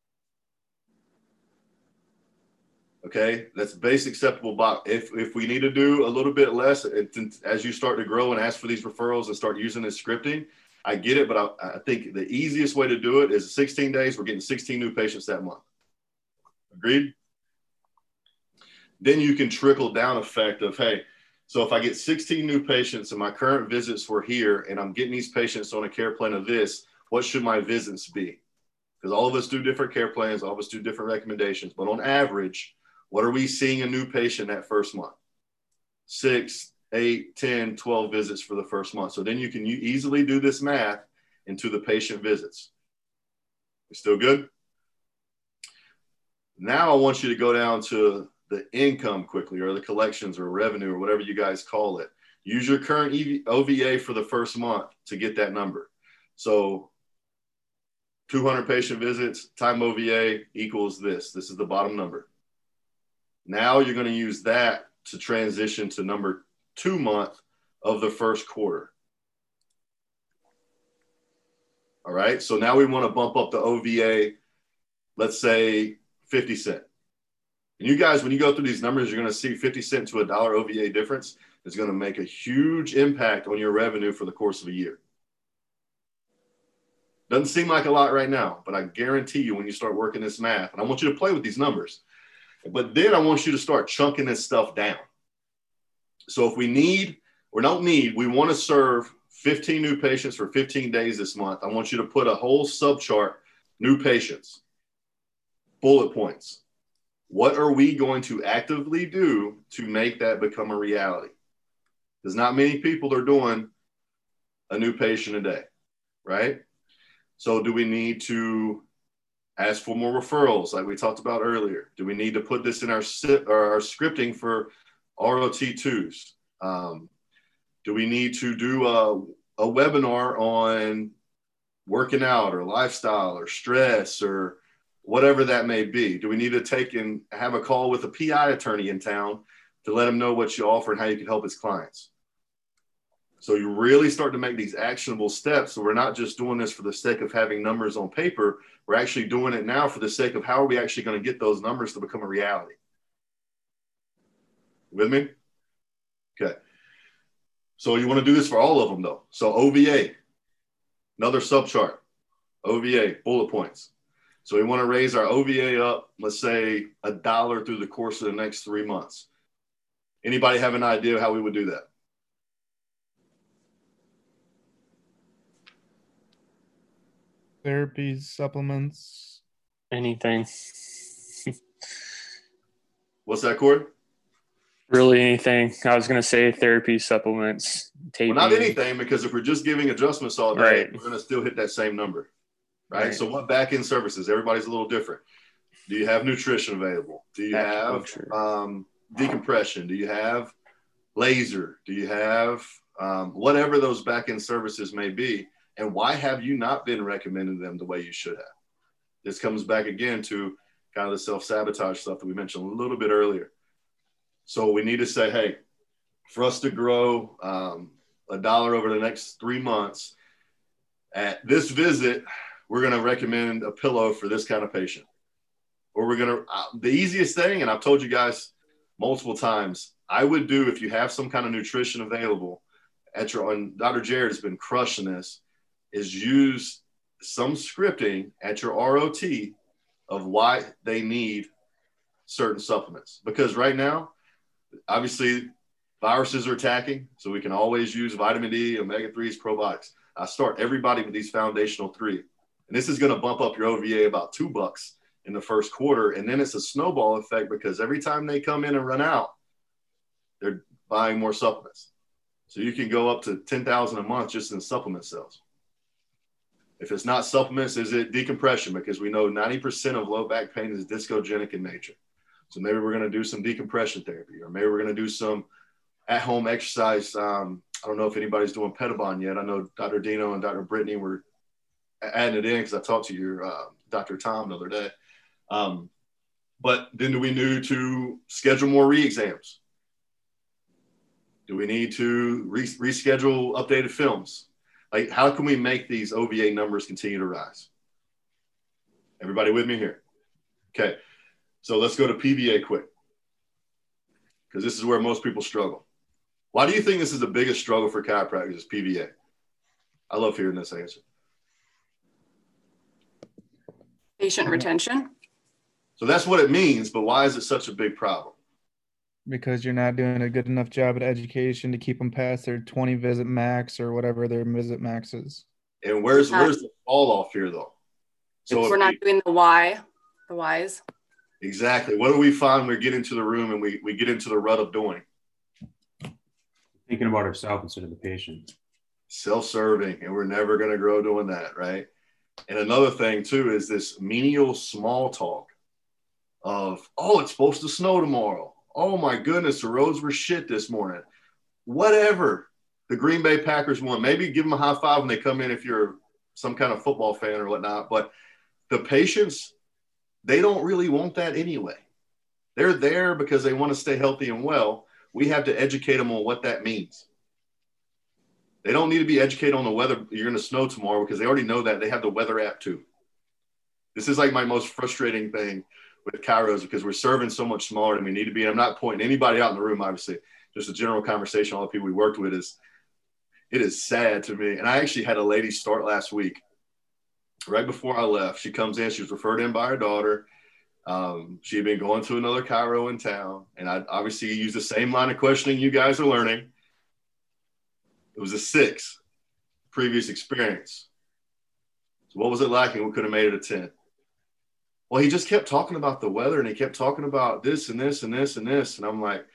Okay, that's base acceptable. But if, if we need to do a little bit less, as you start to grow and ask for these referrals and start using this scripting, I get it, but I, I think the easiest way to do it is sixteen days. We're getting sixteen new patients that month. Agreed? Then you can trickle down effect of, hey, so if I get sixteen new patients and my current visits were here and I'm getting these patients on a care plan of this, what should my visits be? Because all of us do different care plans, all of us do different recommendations, but on average, what are we seeing a new patient that first month? Six, eight, ten, twelve visits for the first month. So then you can easily do this math into the patient visits. You still good? Now I want you to go down to the income quickly, or the collections or revenue or whatever you guys call it. Use your current O V A for the first month to get that number. So two hundred patient visits time O V A equals this. This is the bottom number. Now you're going to use that to transition to number two month of the first quarter. All right. So now we want to bump up the O V A, let's say fifty cent. And you guys, when you go through these numbers, you're going to see fifty cent to a dollar O V A difference is going to make a huge impact on your revenue for the course of a year. Doesn't seem like a lot right now, but I guarantee you when you start working this math, and I want you to play with these numbers, but then I want you to start chunking this stuff down. So if we need, or don't need, we want to serve fifteen new patients for fifteen days this month. I want you to put a whole subchart, new patients, bullet points. What are we going to actively do to make that become a reality? Because not many people are doing a new patient a day, right? So do we need to ask for more referrals like we talked about earlier? Do we need to put this in our, or our scripting for R O T twos? Um, do we need to do a, a webinar on working out or lifestyle or stress or whatever that may be? Do we need to take and have a call with a P I attorney in town to let him know what you offer and how you can help his clients? So you really start to make these actionable steps. So we're not just doing this for the sake of having numbers on paper. We're actually doing it now for the sake of how are we actually going to get those numbers to become a reality? With me? Okay. So you want to do this for all of them though. So O V A, another subchart, O V A, bullet points. So we want to raise our O V A up, let's say a dollar through the course of the next three months. Anybody have an idea how we would do that? Therapies, supplements. Anything. What's that, Corey? Really anything. I was going to say therapy, supplements, taping. Well, not anything, because if we're just giving adjustments all day, Right. we're going to still hit that same number, right? Right. So what back-end services? Everybody's a little different. Do you have nutrition available? Do you have Acupuncture. um, decompression? Do you have laser? Do you have um, whatever those back-end services may be? And why have you not been recommending them the way you should have? This comes back again to kind of the self-sabotage stuff that we mentioned a little bit earlier. So we need to say, hey, for us to grow um, a dollar over the next three months, at this visit, we're going to recommend a pillow for this kind of patient. Or we're going to, uh, the easiest thing, and I've told you guys multiple times, I would do if you have some kind of nutrition available at your, and Doctor Jared has been crushing this, is use some scripting at your R O T of why they need certain supplements. Because right now, obviously, viruses are attacking, so we can always use vitamin D, omega threes, probiotics. I start everybody with these foundational three. And this is going to bump up your O V A about two bucks in the first quarter. And then it's a snowball effect because every time they come in and run out, they're buying more supplements. So you can go up to ten thousand a month just in supplement sales. If it's not supplements, is it decompression? Because we know ninety percent of low back pain is discogenic in nature. So maybe we're going to do some decompression therapy, or maybe we're going to do some at-home exercise. Um, I don't know if anybody's doing Petabon yet. I know Doctor Dino and Doctor Brittany were adding it in because I talked to your uh, Doctor Tom the other day. Um, but then do we need to schedule more re-exams? Do we need to re- reschedule updated films? Like, how can we make these O V A numbers continue to rise? Everybody with me here? Okay. So let's go to P V A quick, because this is where most people struggle. Why do you think this is the biggest struggle for chiropractors is P V A? I love hearing this answer. Patient retention. So that's what it means, but why is it such a big problem? Because you're not doing a good enough job at education to keep them past their twenty visit max or whatever their visit max is. And where's Not- where's the fall off here though? So We're if not we- doing the why, the whys. exactly. What do we find when we get into the room and we, we get into the rut of doing? Thinking about ourselves instead of the patient. Self-serving, and we're never going to grow doing that, right? And another thing too is this menial small talk of, oh, it's supposed to snow tomorrow. Oh my goodness, the roads were shit this morning. Whatever. The Green Bay Packers won. Maybe give them a high five when they come in if you're some kind of football fan or whatnot. But the patients, they don't really want that anyway. They're there because they want to stay healthy and well. we have to educate them on what that means. They don't need to be educated on the weather. You're going to snow tomorrow because they already know that. They have the weather app too. This is like my most frustrating thing with chiros because we're serving so much smaller than we need to be. And I'm not pointing anybody out in the room, obviously. Just a general conversation. All the people we worked with is, it is sad to me. And I actually had a lady start last week. Right before I left, she comes in. She was referred in by her daughter. Um, she had been going to another chiro in town. And I obviously used the same line of questioning you guys are learning. It was a six previous experience. So what was it like and we could have made it a ten? Well, he just kept talking about the weather and he kept talking about this and this and this and this. And I'm like,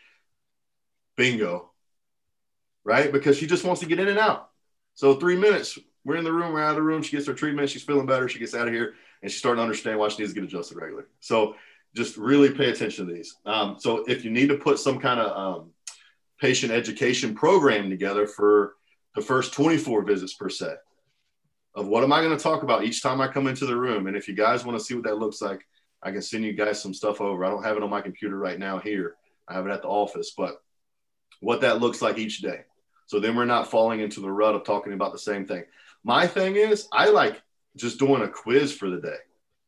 bingo, right? Because she just wants to get in and out. So three minutes, we're in the room, we're out of the room. She gets her treatment. She's feeling better. She gets out of here and she's starting to understand why she needs to get adjusted regularly. So just really pay attention to these. Um, so if you need to put some kind of um, patient education program together for the first twenty-four visits per se of what am I going to talk about each time I come into the room. And if you guys want to see what that looks like, I can send you guys some stuff over. I don't have it on my computer right now here. I have it at the office, but what that looks like each day. So then we're not falling into the rut of talking about the same thing. My thing is I like just doing a quiz for the day.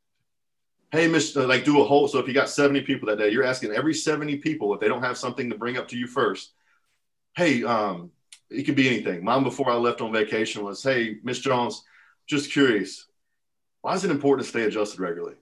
Hey, Mister Like do a whole, so if you got seventy people that day, you're asking every seventy people, if they don't have something to bring up to you first, hey, um, it could be anything. Mine before I left on vacation was, hey, Miss Jones, just curious, why is it important to stay adjusted regularly?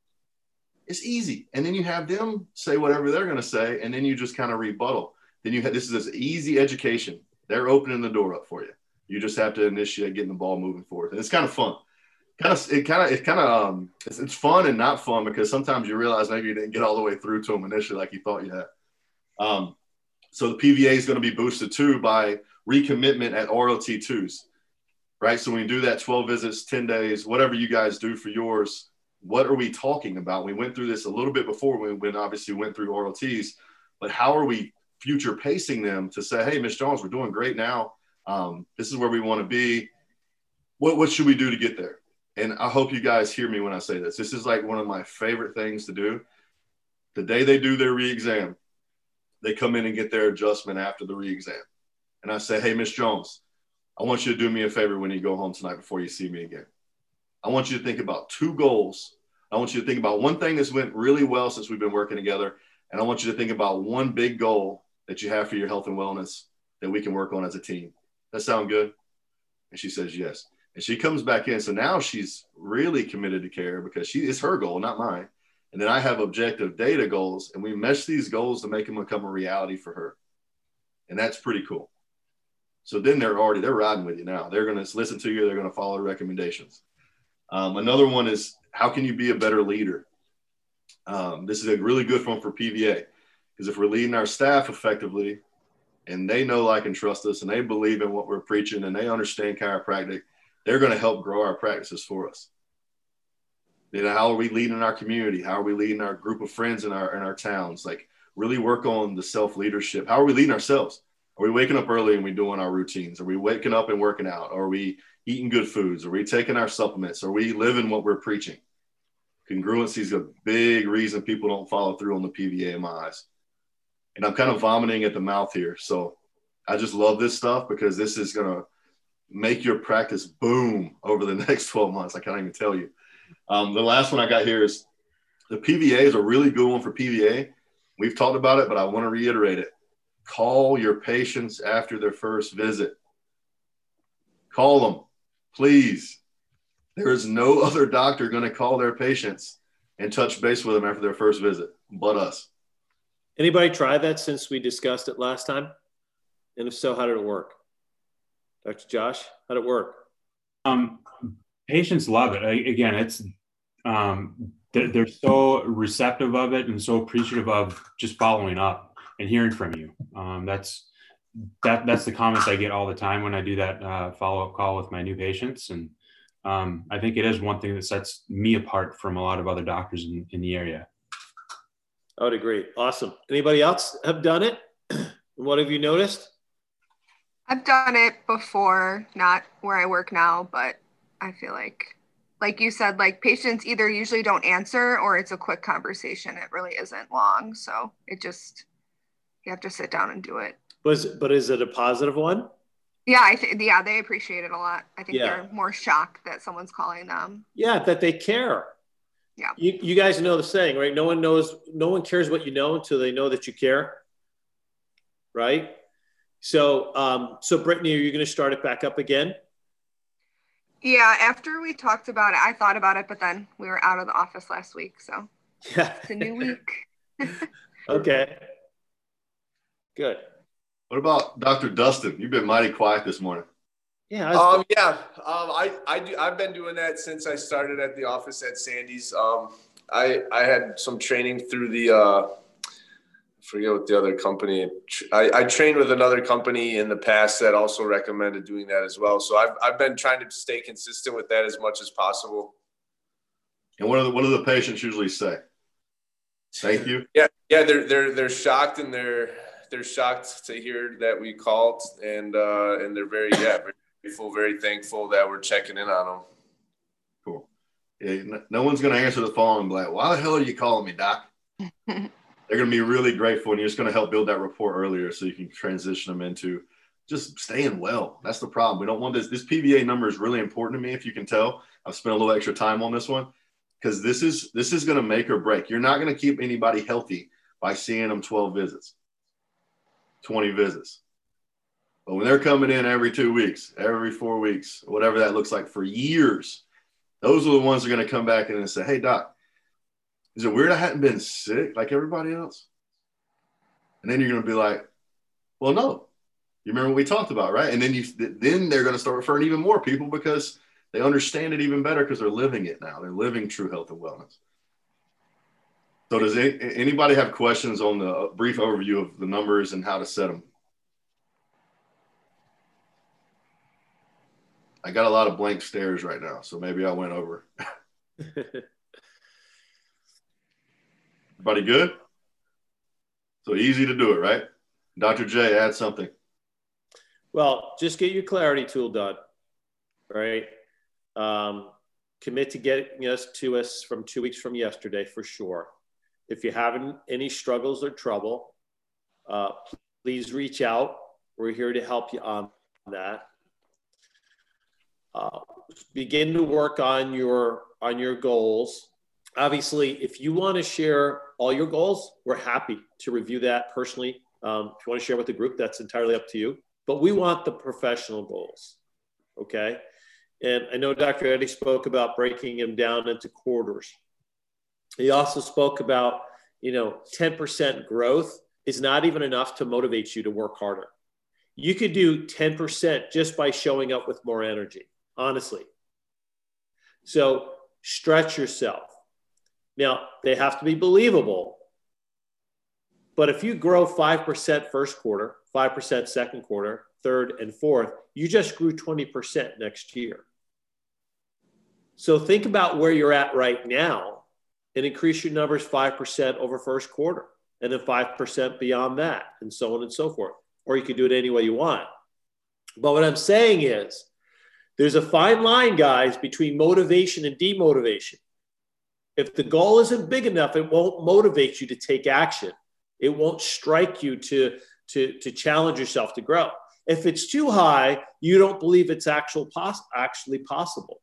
It's easy. And then you have them say whatever they're going to say, and then you just kind of rebuttal. Then you have, this is this easy education. They're opening the door up for you. You just have to initiate getting the ball moving forward. And it's kind of fun. Kind of, it kind of, it kind of, um, it's, it's fun and not fun because sometimes you realize maybe you didn't get all the way through to them initially like you thought you had. Um, so the P V A is going to be boosted too by recommitment at R O T twos, right? So when you do that twelve visits, ten days, whatever you guys do for yours, what are we talking about? We went through this a little bit before when, when obviously went through R O Ts, but how are we future pacing them to say, hey, Miss Jones, we're doing great now. Um, this is where we want to be. What, what should we do to get there? And I hope you guys hear me when I say this. This is like one of my favorite things to do. The day they do their re-exam, they come in and get their adjustment after the re-exam. And I say, hey, Miss Jones, I want you to do me a favor when you go home tonight before you see me again. I want you to think about two goals. I want you to think about one thing that's went really well since we've been working together. And I want you to think about one big goal that you have for your health and wellness that we can work on as a team. That sound good? And she says, yes. And she comes back in. So now she's really committed to care because she it's her goal, not mine. And then I have objective data goals, and we mesh these goals to make them become a reality for her. And that's pretty cool. So then they're already, they're riding with you now. They're going to listen to you. They're going to follow the recommendations. Um, another one is, how can you be a better leader? Um, this is a really good one for P V A, because if we're leading our staff effectively and they know, like, and trust us, and they believe in what we're preaching and they understand chiropractic, they're going to help grow our practices for us. You know, how are we leading our community? How are we leading our group of friends in our, in our towns? Like, really work on the self-leadership. How are we leading ourselves? Are we waking up early and we doing our routines? Are we waking up and working out? Are we eating good foods? Are we taking our supplements? Are we living what we're preaching? Congruency is a big reason people don't follow through on the P V A in my eyes. And I'm kind of vomiting at the mouth here. So I just love this stuff because this is going to make your practice boom over the next twelve months. I can't even tell you. Um, the last one I got here is the P V A is a really good one for P V A. We've talked about it, but I want to reiterate it. Call your patients after their first visit. Call them, please. There is no other doctor going to call their patients and touch base with them after their first visit but us. Anybody try that since we discussed it last time? And if so, how did it work? Doctor Josh, how did it work? Um, patients love it. I, again, it's um, they're, they're so receptive of it and so appreciative of just following up and hearing from you. Um, that's that that's the comments I get all the time when I do that uh, follow-up call with my new patients. And um, I think it is one thing that sets me apart from a lot of other doctors in, in the area. I would agree. Awesome. Anybody else have done it? What have you noticed? I've done it before, not where I work now, but I feel like, like you said, like patients either usually don't answer or it's a quick conversation. It really isn't long. So it just, You have to sit down and do it. Was, but is it a positive one? Yeah, I think yeah, they appreciate it a lot. I think Yeah. they're more shocked that someone's calling them. Yeah, that they care. Yeah. You, you guys know the saying, right? No one knows, no one cares what you know until they know that you care. Right? So, um, so Brittany, are you going to start it back up again? Yeah, after we talked about it, I thought about it, but then we were out of the office last week, so Yeah. it's a new week. Okay. Good. What about Doctor Dustin? You've been mighty quiet this morning. Yeah. Um, yeah. Um, I, I do, I've been doing that since I started at the office at Sandy's. Um, I, I had some training through the, uh, I forget what the other company, I, I trained with another company in the past that also recommended doing that as well. So I've, I've been trying to stay consistent with that as much as possible. And what do the, what do the patients usually say? Thank you. Yeah. Yeah. They're, they're, they're shocked and they're, they're shocked to hear that we called, and, uh, and they're very, yeah, very grateful, very thankful that we're checking in on them. Cool. Yeah, no, no one's going to answer the phone and be like, why the hell are you calling me, Doc? They're going to be really grateful, and you're just going to help build that rapport earlier so you can transition them into just staying well. That's the problem. We don't want this. This P V A number is really important to me. If you can tell, I've spent a little extra time on this one because this is, this is going to make or break. You're not going to keep anybody healthy by seeing them twelve visits, twenty visits. But when they're coming in every two weeks, every four weeks, whatever that looks like for years, those are the ones that are going to come back in and say, hey, Doc, is it weird I hadn't been sick like everybody else? And then you're going to be like, well, no. You remember what we talked about, right? And then you, then they're going to start referring even more people because they understand it even better because they're living it now. They're living true health and wellness. So does any, anybody have questions on the brief overview of the numbers and how to set them? I got a lot of blank stares right now, so maybe I went over. Everybody good? So easy to do it, right? Doctor J, add something. Well, just get your clarity tool done, right? Um, commit to getting us to us from two weeks from yesterday for sure. If you're having any struggles or trouble, uh, please reach out. We're here to help you on that. Uh, begin to work on your on your goals. Obviously, if you want to share all your goals, we're happy to review that personally. Um, if you want to share with the group, that's entirely up to you. But we want the professional goals, okay? And I know Doctor Eddie spoke about breaking them down into quarters. He also spoke about, you know, ten percent growth is not even enough to motivate you to work harder. You could do ten percent just by showing up with more energy, honestly. So stretch yourself. Now, they have to be believable. But if you grow five percent first quarter, five percent second quarter, third and fourth, you just grew twenty percent next year. So think about where you're at right now and increase your numbers five percent over first quarter and then five percent beyond that and so on and so forth. Or you can do it any way you want. But what I'm saying is there's a fine line, guys, between motivation and demotivation. If the goal isn't big enough, it won't motivate you to take action. It won't strike you to, to, to challenge yourself to grow. If it's too high, you don't believe it's actual pos- actually possible.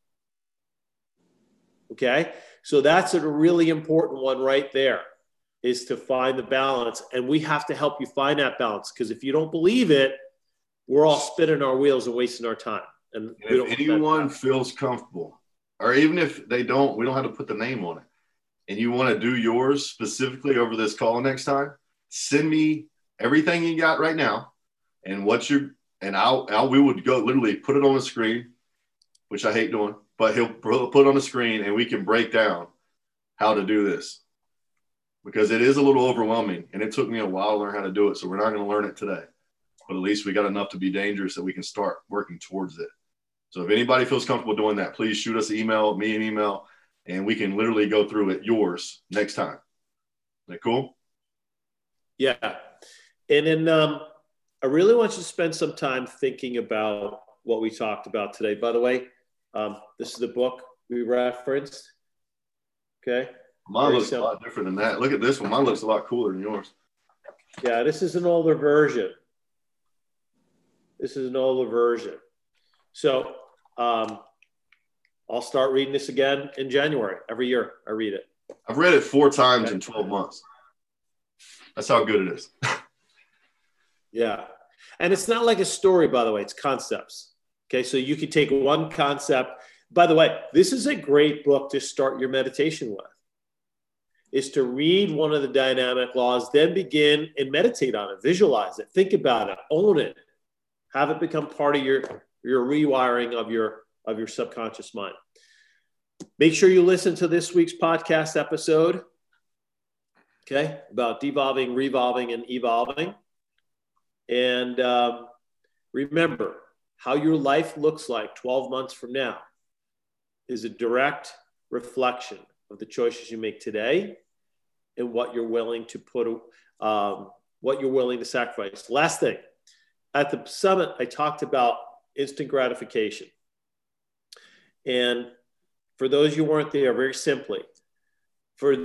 Okay? So that's a really important one right there, is to find the balance. And we have to help you find that balance, because if you don't believe it, we're all spinning our wheels and wasting our time. And, And we don't if anyone feels comfortable, or even if they don't, we don't have to put the name on it, and you want to do yours specifically over this call next time, send me everything you got right now and what you, and I'll, I'll, we would go literally put it on the screen, which I hate doing, but he'll put it on the screen and we can break down how to do this, because it is a little overwhelming and it took me a while to learn how to do it. So we're not going to learn it today, but at least we got enough to be dangerous that we can start working towards it. So if anybody feels comfortable doing that, please shoot us an email, me an email, and we can literally go through it yours next time. Is that cool? Yeah. And then um, I really want you to spend some time thinking about what we talked about today. By the way, um, this is the book we referenced. Okay. Mine Very looks simple. a lot different than that. Look at this one. Mine looks a lot cooler than yours. Yeah, this is an older version. This is an older version. So um, I'll start reading this again in January. Every year I read it. I've read it four times in twelve months. That's how good it is. Yeah. And it's not like a story, by the way. It's concepts. Okay. So you could take one concept. By the way, this is a great book to start your meditation with. Is to read one of the dynamic laws, then begin and meditate on it, visualize it, think about it, own it, have it become part of your, your rewiring of your, of your subconscious mind. Make sure you listen to this week's podcast episode, okay, about devolving, revolving, and evolving. And um, remember, how your life looks like twelve months from now is a direct reflection of the choices you make today and what you're willing to put, um, what you're willing to sacrifice. Last thing, at the summit, I talked about instant gratification. And for those you weren't there, very simply, for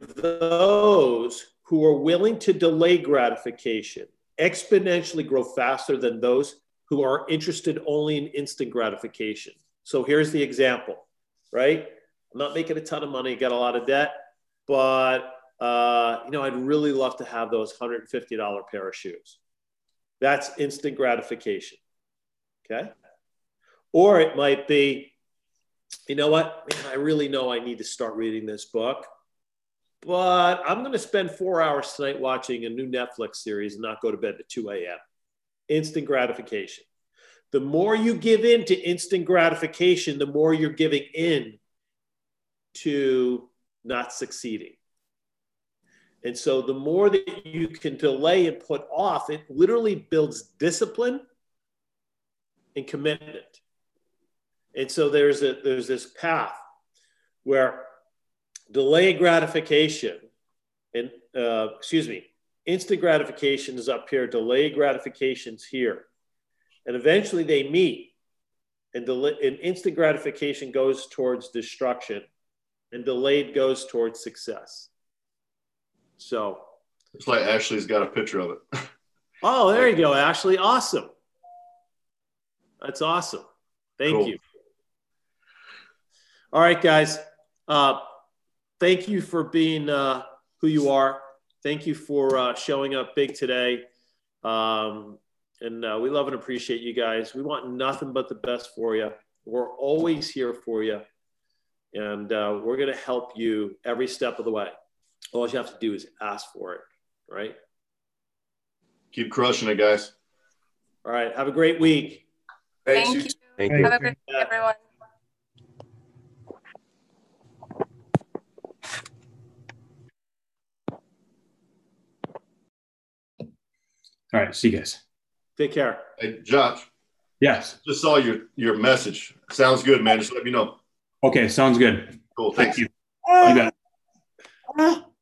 those who are willing to delay gratification, exponentially grow faster than those who are interested only in instant gratification. So here's the example, right? I'm not making a ton of money, got a lot of debt, but uh, you know, I'd really love to have those one hundred fifty dollars pair of shoes. That's instant gratification, okay? Or it might be, you know what, man, I really know I need to start reading this book, but I'm going to spend four hours tonight watching a new Netflix series and not go to bed at two a.m. Instant gratification. The more you give in to instant gratification, the more you're giving in to not succeeding. And so the more that you can delay and put off, it literally builds discipline and commitment. And so there's a there's this path where delayed gratification and uh, excuse me, instant gratification is up here, delayed gratification's here, and eventually they meet, and, del- and instant gratification goes towards destruction, and delayed goes towards success. So it's like Ashley's got a picture of it. Oh, there you go, Ashley. Awesome. That's awesome. Thank cool. you. All right, guys. Uh, thank you for being uh, who you are. Thank you for uh, showing up big today. Um, and uh, we love and appreciate you guys. We want nothing but the best for you. We're always here for you. And uh, we're going to help you every step of the way. All you have to do is ask for it, right? Keep crushing it, guys. All right. Have a great week. Thank, Thank you. Thank you. you. Have a great day, everyone. All right. See you guys. Take care. Hey, Josh. Yes. Just saw your, your message. Sounds good, man. Just let me know. Okay. Sounds good. Cool. Thanks. Thank you. You bet. Ah.